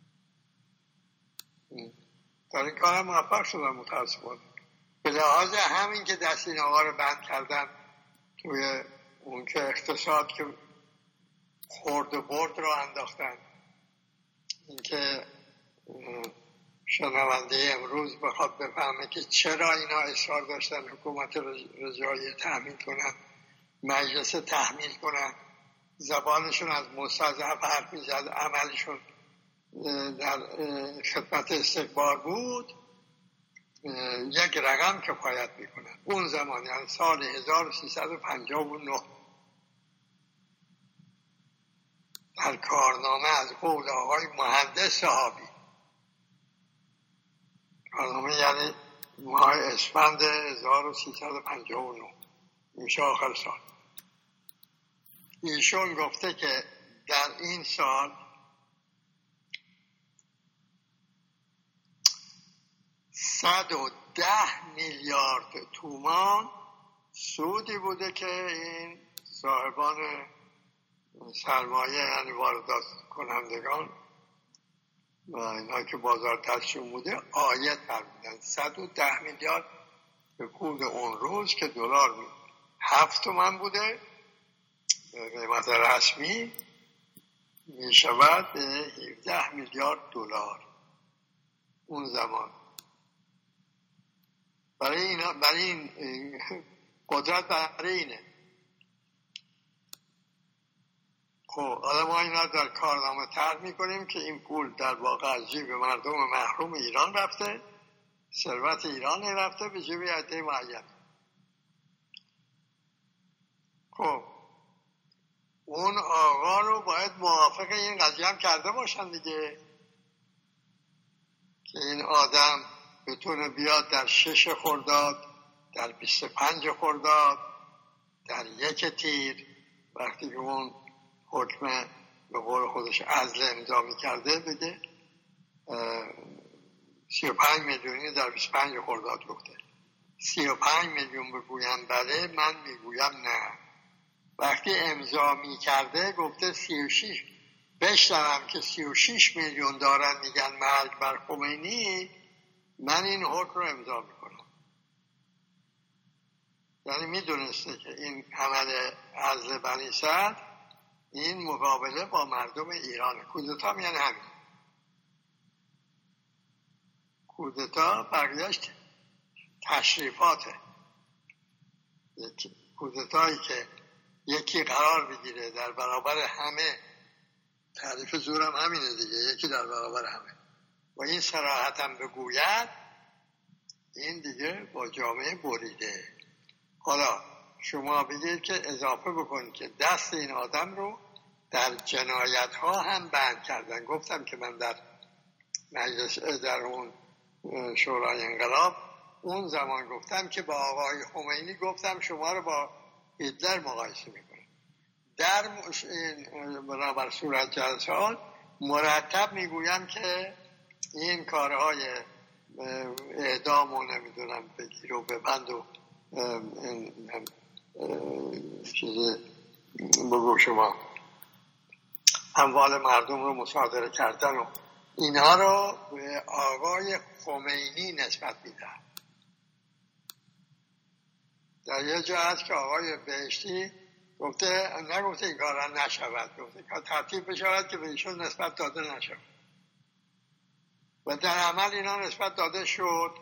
در این کار هم موفق شدن متاسفانه. به لحاظ همین که دست این آقا رو بند کردن توی اون که اقتصاد که خورد و برد رو انداختن، این که شنونده امروز بخواد بفهمه که چرا اینا اصرار داشتن حکومت رجایی تحمیل کنن، مجلس تحمیل کنن، زبانشون از مستضعف حرف میزد، عملشون در خدمت استکبار بود، یک رقم کفایت میکنن. اون زمان یعنی سال هزار و سیصد و پنجاه و نه در کارنامه از قول آقای مهندس صحابی، کارنامه یعنی ماه اسفند هزار و سیصد و پنجاه و نه میشه آخر سال، ایشون گفته که در این سال صد و ده میلیارد تومان سودی بوده که این صاحبان سرمایه یعنی واردات کنندگان و اینا که بازار دستشون بوده عاید کردن. صد و ده میلیارد به پول اون روز که دلار هفت تومن بوده قیمت رسمی می شود به هفده میلیارد دلار اون زمان. برای اینا برای این قدرت برای اینه. خب حالا ما اینا در کارنامه طرح میکنیم که این پول در واقع از جیب مردم محروم ایران رفته، ثروت ایران رفته به جیب عده معین. خب اون آقا رو باید موافق این قضیه هم کرده باشن دیگه که این آدم بتونه بیاد در شش خرداد، در بیست و پنج خرداد، در یک تیر وقتی که اون حکم به قول خودش عزل امضا می‌کرده بگه سی و پنج میلیونی در بیست و پنج خرداد گفته. سی و پنج میلیون بگویم بله، من میگویم نه. وقتی امضا می‌کرده گفته سی و شش، بشنوم که سی و شش میلیون دارن میگن مرگ بر خمینی، من این حکم رو امضا میکنم. یعنی میدونسته که این عمل عزل بنی سعد این مقابله با مردم ایران. کودتا میان همین. کودتا بقیهش تشریفاته. کودتایی که یکی قرار بگیره در برابر همه، تعریف زورم همینه دیگه، یکی در برابر همه و این صراحت هم بگوید، این دیگه با جامعه بریده. حالا شما بگید که اضافه بکنید که دست این آدم رو در جنایت ها هم بند کردن. گفتم که من در مجلس در اون شورای انقلاب اون زمان گفتم که با آقای خمینی گفتم شما رو با هیتلر مقایسه میکنم. در برابر صورت جلسات مرتب میگویم که این کارهای اعدام و نمیدونم بگیر و ببند و چیز بگو شما اموال مردم رو مصادره کردن و اینها رو به آقای خمینی نسبت میدن. در یه جا هست که آقای بهشتی گفته، نگفته این کار نشود، گفته که ترتیب بشود که به ایشون نسبت داده نشود و در عمل اینا نسبت داده شد.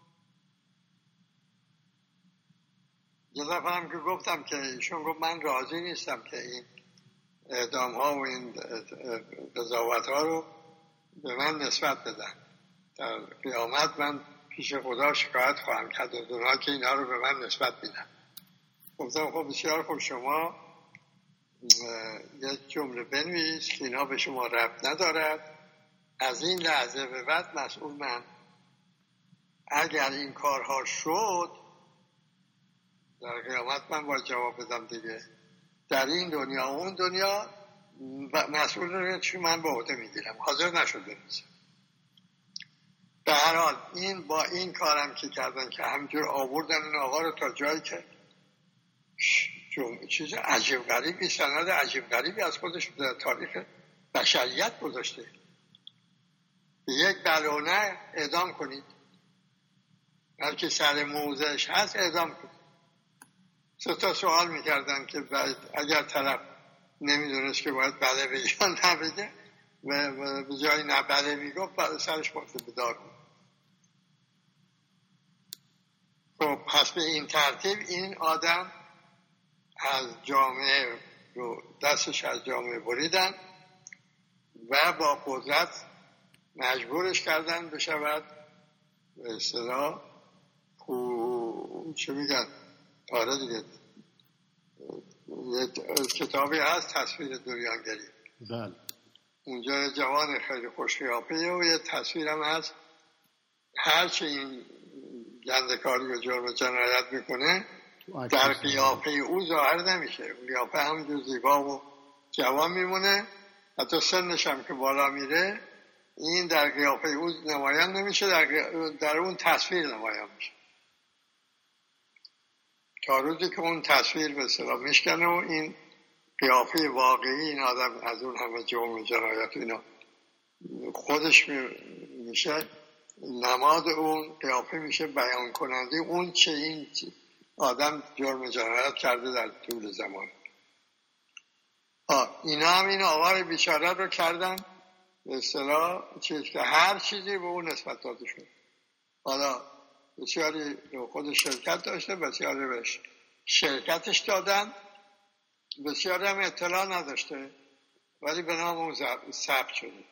یه دفعه هم که گفتم که ایشون گفت من راضی نیستم که این اعدام ها و این قضاوت ها رو به من نسبت بدن. در قیامت من پیش خدا شکایت خواهم کرد و دونها که اینا رو به من نسبت میدن. گفتم خب بسیار خوب، شما یک جمله بنویس که اینا به شما ربط ندارد، از این لحظه به بعد مسئول من. اگر این کارها شد در قیامت من باید جواب بدم دیگه. در این دنیا و اون دنیا مسئول رو چی من به عهده میگیرم. حاضر نشد بنویسم. به هر حال این با این کارم که کردن که همینجور آوردن این آقا رو تا جایی که چیز عجیب غریبی، سند عجیب غریبی از خودش در تاریخ بشریت گذاشته. یک بلونه اعدام کنید، هر که سر موضعش هست اعدام کنید. سه تا سوال میکردن که اگر طرف نمیدونست که باید بله بگه یا نبگه و به جای نه بله میگفت بعد سرش مفت بدار بود. خب پس به این ترتیب این آدم از جامعه رو دستش از جامعه بریدن و با قدرت مجبورش کردن بشود به اصطلاح چه میگن آره دیگه یه کتابی هست تصویر دوریانگری، بله اونجا جوان خیلی خوش قیافه و یه تصویرم هست هرچه این گندکاری و جرم و جنایت میکنه در قیافه او ظاهر نمیشه، قیافه همونجور زیبا و جوان میمونه، حتی سنش هم که بالا میره این در قیافه او نمایان نمیشه، در, در اون تصویر نمایان میشه تا روزی که اون تصویر به اصطلاح میشکنه و این قیافه واقعی این آدم از اون همه جرم و جنایت اینا خودش میشه، نماد اون قیافه میشه بیان کننده اون چه این آدم جرم و جنایت کرده در طول زمان. اینا هم این آقای بیچاره رو کردن به اصطلاح چیز که هر چیزی به اون نسبت داده شد. حالا بسیاری خود شرکت داشته، بسیاری بهش شرکتش دادن، بسیاری هم اطلاع نداشته ولی به نام اون ثبت شده.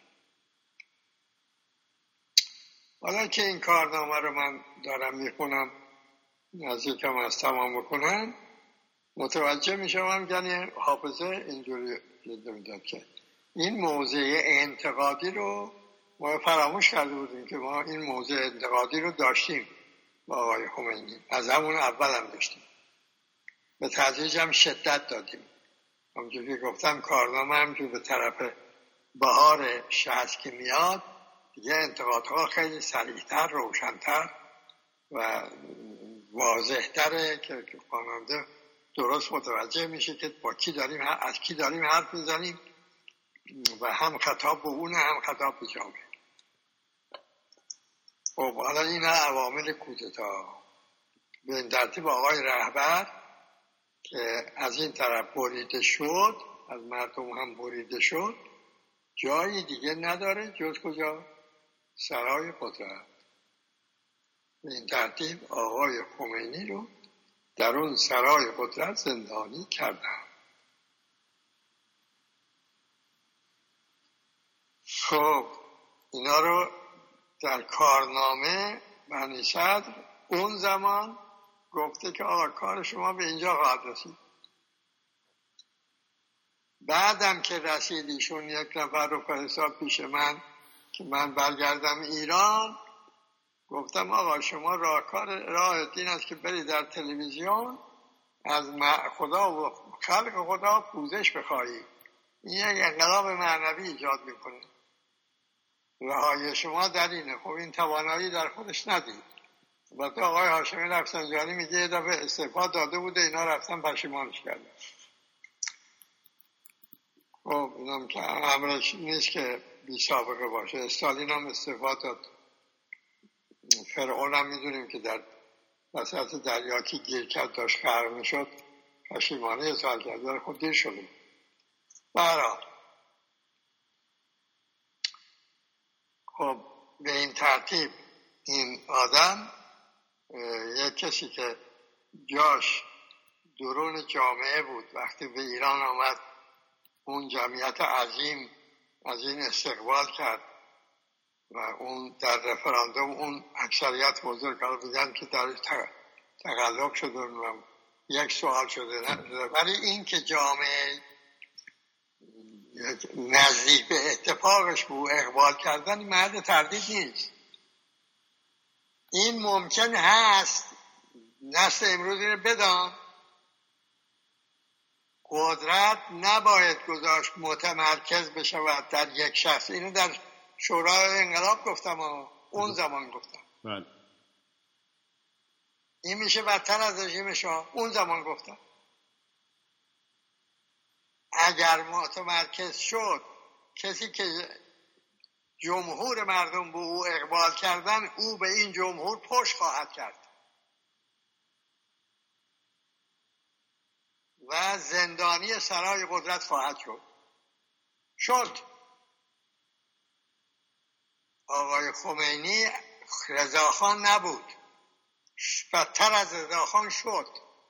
حالا که این کارنامه رو من دارم میخونم نزدیکم از تمام بکنم متوجه میشم یعنی حافظه اینجوری میداد که این موضع انتقادی رو ما فراموش کرده بودیم که ما این موضع انتقادی رو داشتیم با آقای خمینی، از همون اول هم داشتیم، به تدریج هم شدت دادیم. همونجور که گفتم کارنامه همونجور به طرف بهار شصت که میاد دیگه انتقادها خیلی سریعتر، روشنتر و واضحتره که خواننده درست متوجه میشه که با کی داریم از کی داریم حرف میزنیم و هم خطاب به اونه هم خطاب به جامعه. خب حالا این عوامل کودتا به این ترتیب آقای رهبر که از این طرف بریده شد، از مردم هم بریده شد، جایی دیگه نداره جز کجا؟ سرای قدرت. به این ترتیب آقای خمینی رو در اون سرای قدرت زندانی کردن. خب اینا رو در کارنامه بنی صدر اون زمان گفته که آقا کار شما به اینجا خواهد رسید. بعدم که رسیدیشون یک نفر رو فرستاد پیش من که من برگردم ایران، گفتم آقا شما راهکار راه دین است که بری در تلویزیون از خدا و خلق خدا پوزش بخواهی، این یک انقلاب معنوی ایجاد میکنه. راه شما در اینه. خب این توانایی در خودش ندید. البته آقای هاشمی رفسنجانی میگه یه دفعه استعفا داده بوده اینا رفتن پشیمانش کردن. خب اینم که امرش نیست که بی سابقه باشه. استالین هم استعفا داد. فرعون هم میدونیم که در وسط دریا که گیر کرد داشت غرق میشد پشیمانه اظهار کرد در خود دیر شده. برای خب به این ترتیب این آدم یک کسی که جاش درون جامعه بود وقتی به ایران آمد اون جمعیت عظیم از این استقبال کرد و اون در رفراندوم اون اکثریت بزرگ بودن که در تقلب شده و یک سوال شده، ولی این که جامعه نزدیک به اتفاقش بود اقبال کردن محل تردید نیست. این ممکن هست نسل امروز اینو بدان قدرت نباید گذاشت متمرکز بشود در یک شخص. اینو در شورای انقلاب گفتم ها. اون زمان گفتم. بله. این میشه بدتر از رژیم شاه. اون زمان گفتم اگر متمرکز شد کسی که جمهور مردم به او اقبال کردن، او به این جمهور پشت خواهد کرد و زندانی سرای قدرت خواهد شد. شد. آقای خمینی رضاخان نبود، بدتر از رضاخان شد.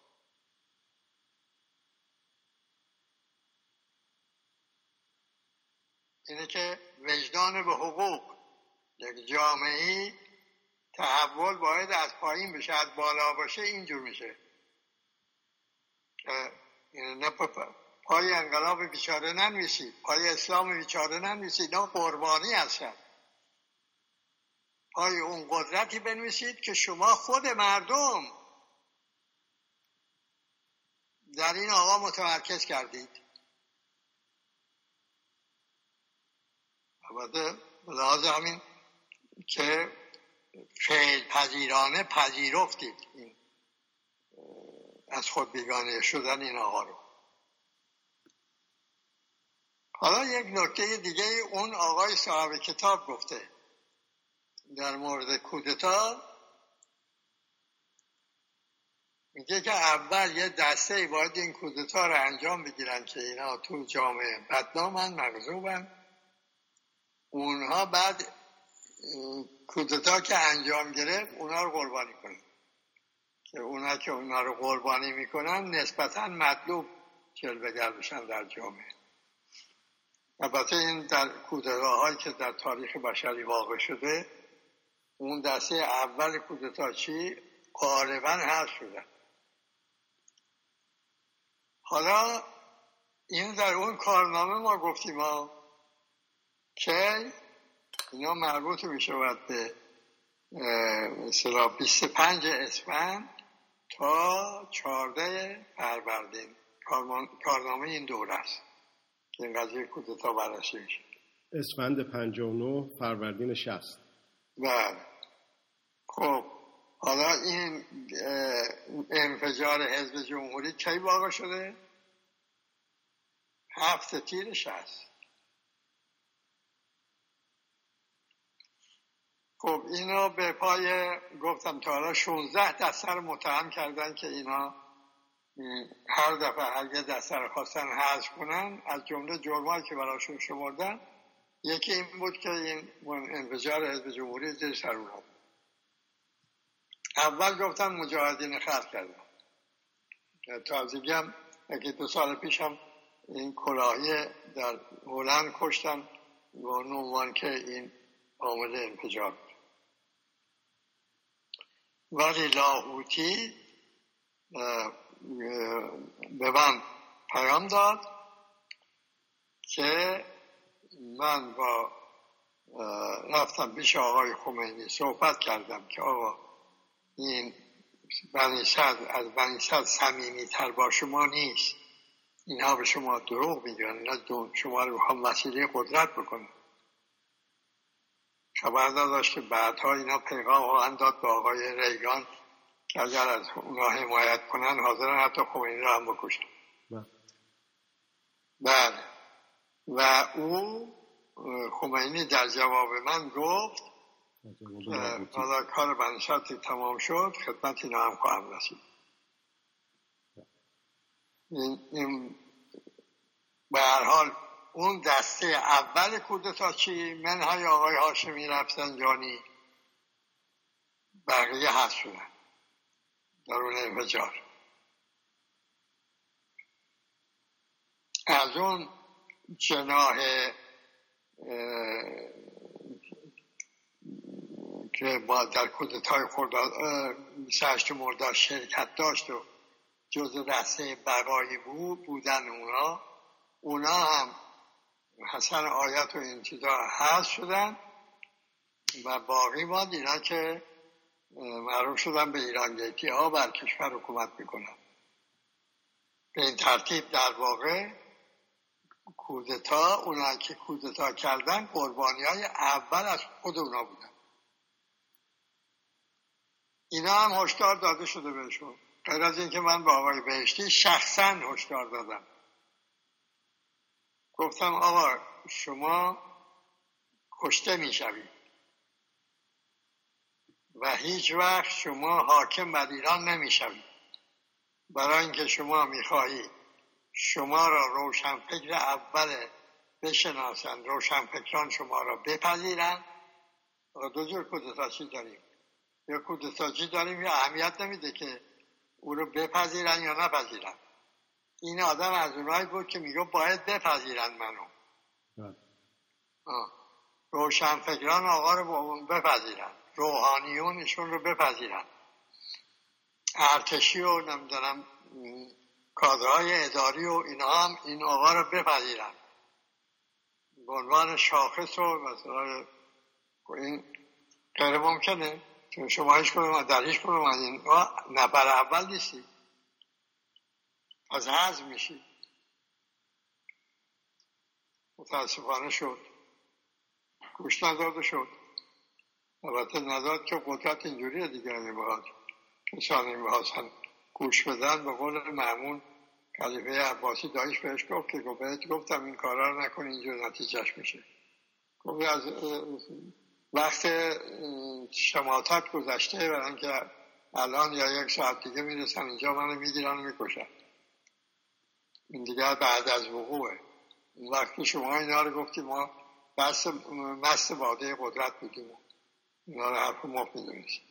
اینه که وجدان به حقوق یک جامعه تحول باید از پایین بشه، از بالا باشه. اینجور میشه نه پای انقلاب بیچاره ننویسید، پای اسلام بیچاره ننویسید، اینا قربانی هستند. پای اون قدرتی بنویسید که شما خود مردم در این آقا متمرکز کردید. البته به لحاظ همین که فعل پذیرانه پذیرفتید این از خود بیگانه شدن این آقا رو. حالا یک نکته دیگه اون آقای صاحب کتاب گفته در مورد کودتا. میگه که اول یه دسته باید این کودتا رو انجام بگیرن که اینا تو جامعه بدنامن، مغضوبن. اونها بعد کودتا که انجام گرفت اونا رو قربانی کنن، که اونا که اونا رو قربانی میکنن نسبتاً مطلوب جلوه‌گر بشن در جامعه. البته این در کودتاهایی که در تاریخ بشری واقع شده، اون دسته اول کودتا چی غالباً حذف شدن. حالا این در اون کارنامه ما گفتیم ها که اینا مربوط می شود به مثلا بیست و پنج اسفند تا چهارده فروردین. کارنامه این دوره است که این قضیه کودتا بررسی میشه. اسفند پنجاه و نه، فروردین شصت. بله. خب حالا این انفجار حزب جمهوری کی واقع شده؟ هفت تیر شصت. خب اینا به پای گفتم تا حالا شانزده دسته رو متهم کردن که اینا هر دفعه هر یه دسته رو خواستن حذف کنن. از جمله جرمایی که براشون شمردن یکی این بود که این انفجار حزب جمهوری زیر سر اونها بود. اول گفتن مجاهدین خلق کردن. تازگی هم یکی دو سال پیش هم این کلاهی در هلند کشتن با عنوان که این عامل انفجار بود. ولی لاهوتی به من پیام داد که من با رفتم پیش آقای خمینی صحبت کردم که آقا این بنی صدر از بنی صدر صمیمی تر با شما نیست، اینها به شما دروغ میگن، اینا شما رو هم وسیله قدرت بکنن. خبر نداشت که بعدها اینا پیغام خواهند داد به آقای ریگان که اگر از اونا حمایت کنن حاضرن حتی خمینی رو هم بکشن. بله. و او خمینی در جواب من گفت حالا کار بنشاتی تمام شد، خدمت اینا هم خواهم رسید. این, این به هر حال اون دسته اول کودتا چی؟ منهای آقای هاشمی رفسنجانی بقیه حذف شدن در اون انفجار. از اون جناح که با در کودتای خرداد بیست و هشت مرداد شرکت داشت و جزء دسته بقایی بود بودن اونا اونا هم حسن آیت و این چیزا حذف شدن و باقی ماند اینا که معروف شدن به ایرانگیتی ها بر کشور حکومت میکنن. به این ترتیب در واقع کودتا، اونا که کودتا کردن قربانی های اول از خود اونا بودن. اینا هم هشدار داده شده بهشون، غیر از اینکه من با آقای بهشتی شخصا هشدار دادم. گفتم آقا شما کشته میشوید و هیچ وقت شما حاکم بر ایران نمیشوید، برای اینکه شما میخواهید شما را روشنفکر اول بشناسن، روشنفکران شما را بپذیرن. دو جور کودتاچی داریم، یا کودتاچی داریم یا اهمیت نمیده که او رو بپذیرن یا نپذیرن. این آدم از اونایی بود که میگه باید بپذیرن منو. روشنفکران آقا رو بپذیرن، روحانیونشون رو بپذیرن، ارتشی و نمیدونم کادرهای اداری و اینا هم این آقا رو بپذیرن به عنوان شاخص و مثلا این غیر ممکنه، چون شما هیچ کنم در هیچ کنم از این نفر اول نیستی، از حضب میشی. متاسفانه شد، گوش نداده شد. البته نداد که قدرت اینجوریه دیگه، نمیخواد کسانی میخواستن گوش بدن. به قول معمون خلیفه عباسی دایش بهش گفت که بهت گفتم این کارا رو نکن، اینجور نتیجهش میشه. گفت از وقت شماتت گذشته، برای اینکه الان یا یک ساعت دیگه میرسن اینجا منو میگیرن و میکشن. این دیگه بعد از وقوعه. اون وقتی شما اینا رو گفتیم ما بس مست باده قدرت بودیم، اینا رو حرف مفت میدونیست.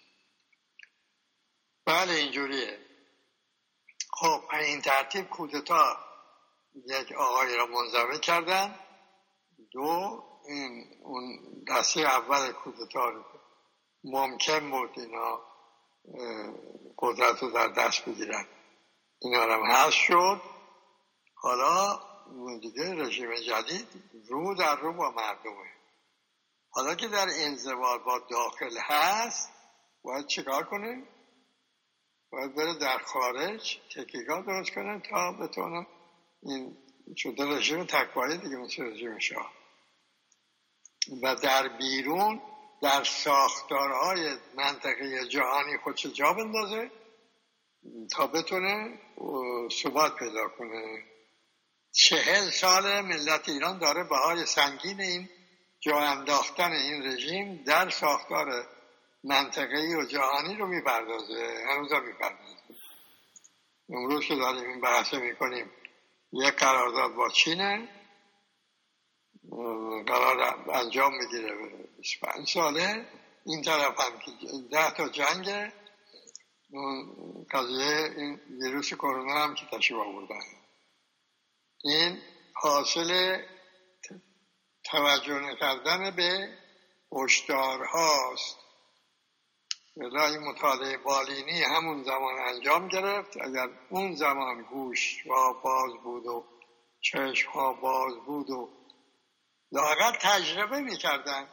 بله اینجوریه. خب این ترتیب کودتا یک آقای را منزوی کردن. دو، این اون دسته اول کودتا رو ممکن بود اینا قدرت رو در دست بگیرن، اینا رو هم حذف شد. حالا دیگه رژیم جدید رو در رو با مردمه. حالا که در انزوا با داخل هست باید چیکار کنه؟ باید بره در خارج تحقیقات درست کنه تا بتونه این شده رژیم تکواری دیگه، مثل رژیم شاه. و در بیرون در ساختارهای منطقه جهانی خودش جا بندازه تا بتونه ثبات پیدا کنه. چهل سال ملت ایران داره بهای سنگین این جا انداختن این رژیم در ساختار منطقه‌ای و جهانی رو میپردازه، هنوز هم میپردازه. امروز که داریم این بحثه میکنیم، یک قرارداد با چینه قرار انجام میگیره بیست و پنج ساله، این طرف هم که ده تا جنگه، قضیه این ویروس کرونا هم که تشریف آوردن. این حاصل توجه نکردن به هشدارهاست. این مطالعه بالینی همون زمان انجام گرفت. اگر اون زمان گوش ها باز بود و چشم ها باز بود و لااقل تجربه میکردن،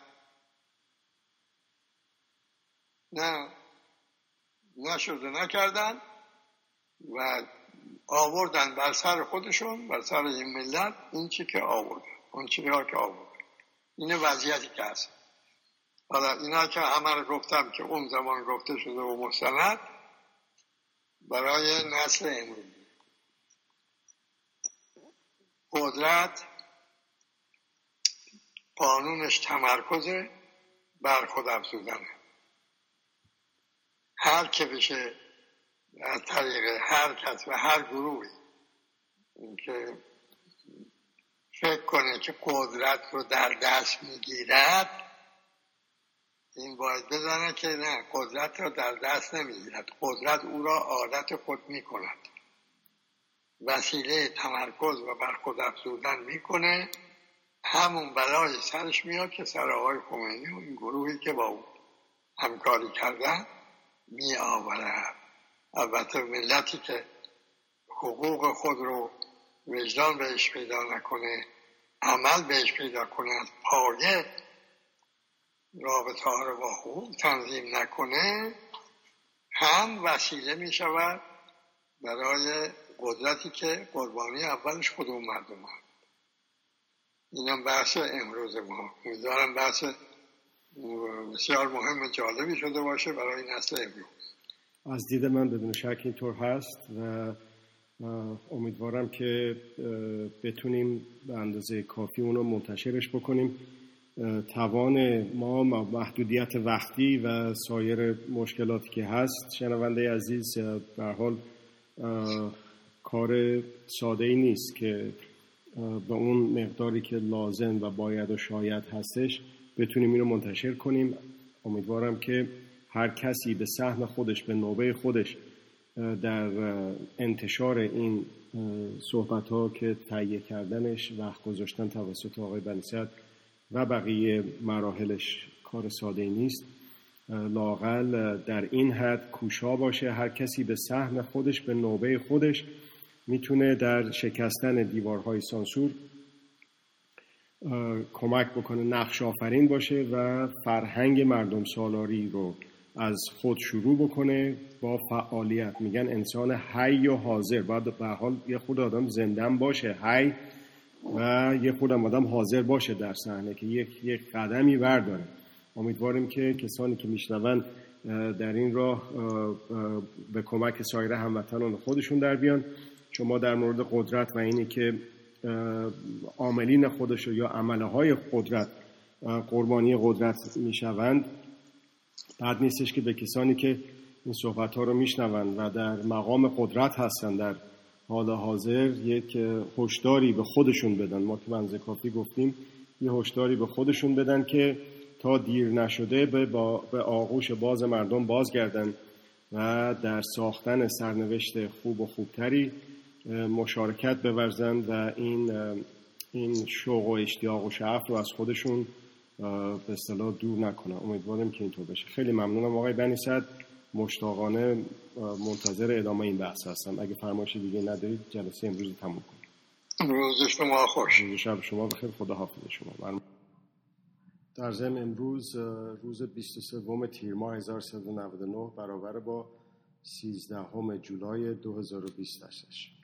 نه نشده نکردن و آوردن بر سر خودشون، بر سر این ملت این چی که آوردن، اون چی ها که آوردن. این وضعیتی که هست. حالا اینا که همه رو گفتم که اون زمان گفته شده و مستند برای نسل امروز. قدرت قانونش تمرکز بر خود افزودنه. هر که بشه از طریق هر کس و هر گروهی که فکر کنه که قدرت رو در دست میگیرد، این باید بدانه که نه، قدرت رو در دست نمیگیرد، قدرت او را عادت خود میکند، وسیله تمرکز و بر خود افزودن میکنه. همون بلای سرش میاد که سر آقای خمینی و این گروهی که با او همکاری کردن می آورد. البته ملتی که حقوق خود رو وجدان بهش پیدا نکنه، عمل بهش پیدا کنه، از پایه رابطه ها رو با حقوق تنظیم نکنه، هم وسیله می شود برای قدرتی که قربانی اولش خود اون مردم هست. اینم بحث امروز ما. امیدوارم بحث بسیار مهم و جالبی شده باشه برای نسل امروز. از دید من بدون شک اینطور هست و امیدوارم که بتونیم به اندازه کافی اون رو منتشرش بکنیم. توان ما محدودیت وقتی و سایر مشکلاتی که هست، شنونده عزیز، به هر حال کار ساده ای نیست که به اون مقداری که لازم و باید و شاید هستش بتونیم این رو منتشر کنیم. امیدوارم که هر کسی به سهم خودش، به نوبه خودش در انتشار این صحبت ها که تهیه کردنش وقت گذاشتن توسط آقای بنی صدر و بقیه مراحلش کار ساده ای نیست، لااقل در این حد کوشا باشه. هر کسی به سهم خودش، به نوبه خودش میتونه در شکستن دیوارهای سانسور کمک بکنه، نقش آفرین باشه و فرهنگ مردم سالاری رو از خود شروع بکنه با فعالیت. میگن انسان حی و حاضر، باید به هر حال یه خود آدم زنده باشه، حی، و یه خود آدم حاضر باشه در صحنه که یک یک قدمی برداره. امیدواریم که کسانی که میشنون در این راه به کمک سایر هموطنان خودشون در بیان. شما در مورد قدرت و اینی که عاملین خودش یا عمله های قدرت قربانی قدرت میشوند، بعد نیستش که به کسانی که این صحبت ها رو میشنوند و در مقام قدرت هستن در حال حاضر یک هشداری به خودشون بدن. ما که بنز کافی گفتیم یه هشداری به خودشون بدن که تا دیر نشده به, با به آغوش باز مردم بازگردن و در ساختن سرنوشت خوب و خوبتری مشارکت بورزند و این این شوق و اشتیاق و شعف رو از خودشون به اصطلاح دور نکنن. امیدوارم که اینطور بشه. خیلی ممنونم آقای بنی صدر، مشتاقانه منتظر ادامه این بحث هستم. اگه فرمایش دیگه ندارید جلسه امروز تموم کنیم. روز شما خوش. روز شب شما بخیر. خدا حافظ شما. در ضمن امروز روز بیست و سوم تیر ماه هزار و سیصد و نود و نه برابر با سیزدهم جولای دو هزار و بیست هستش.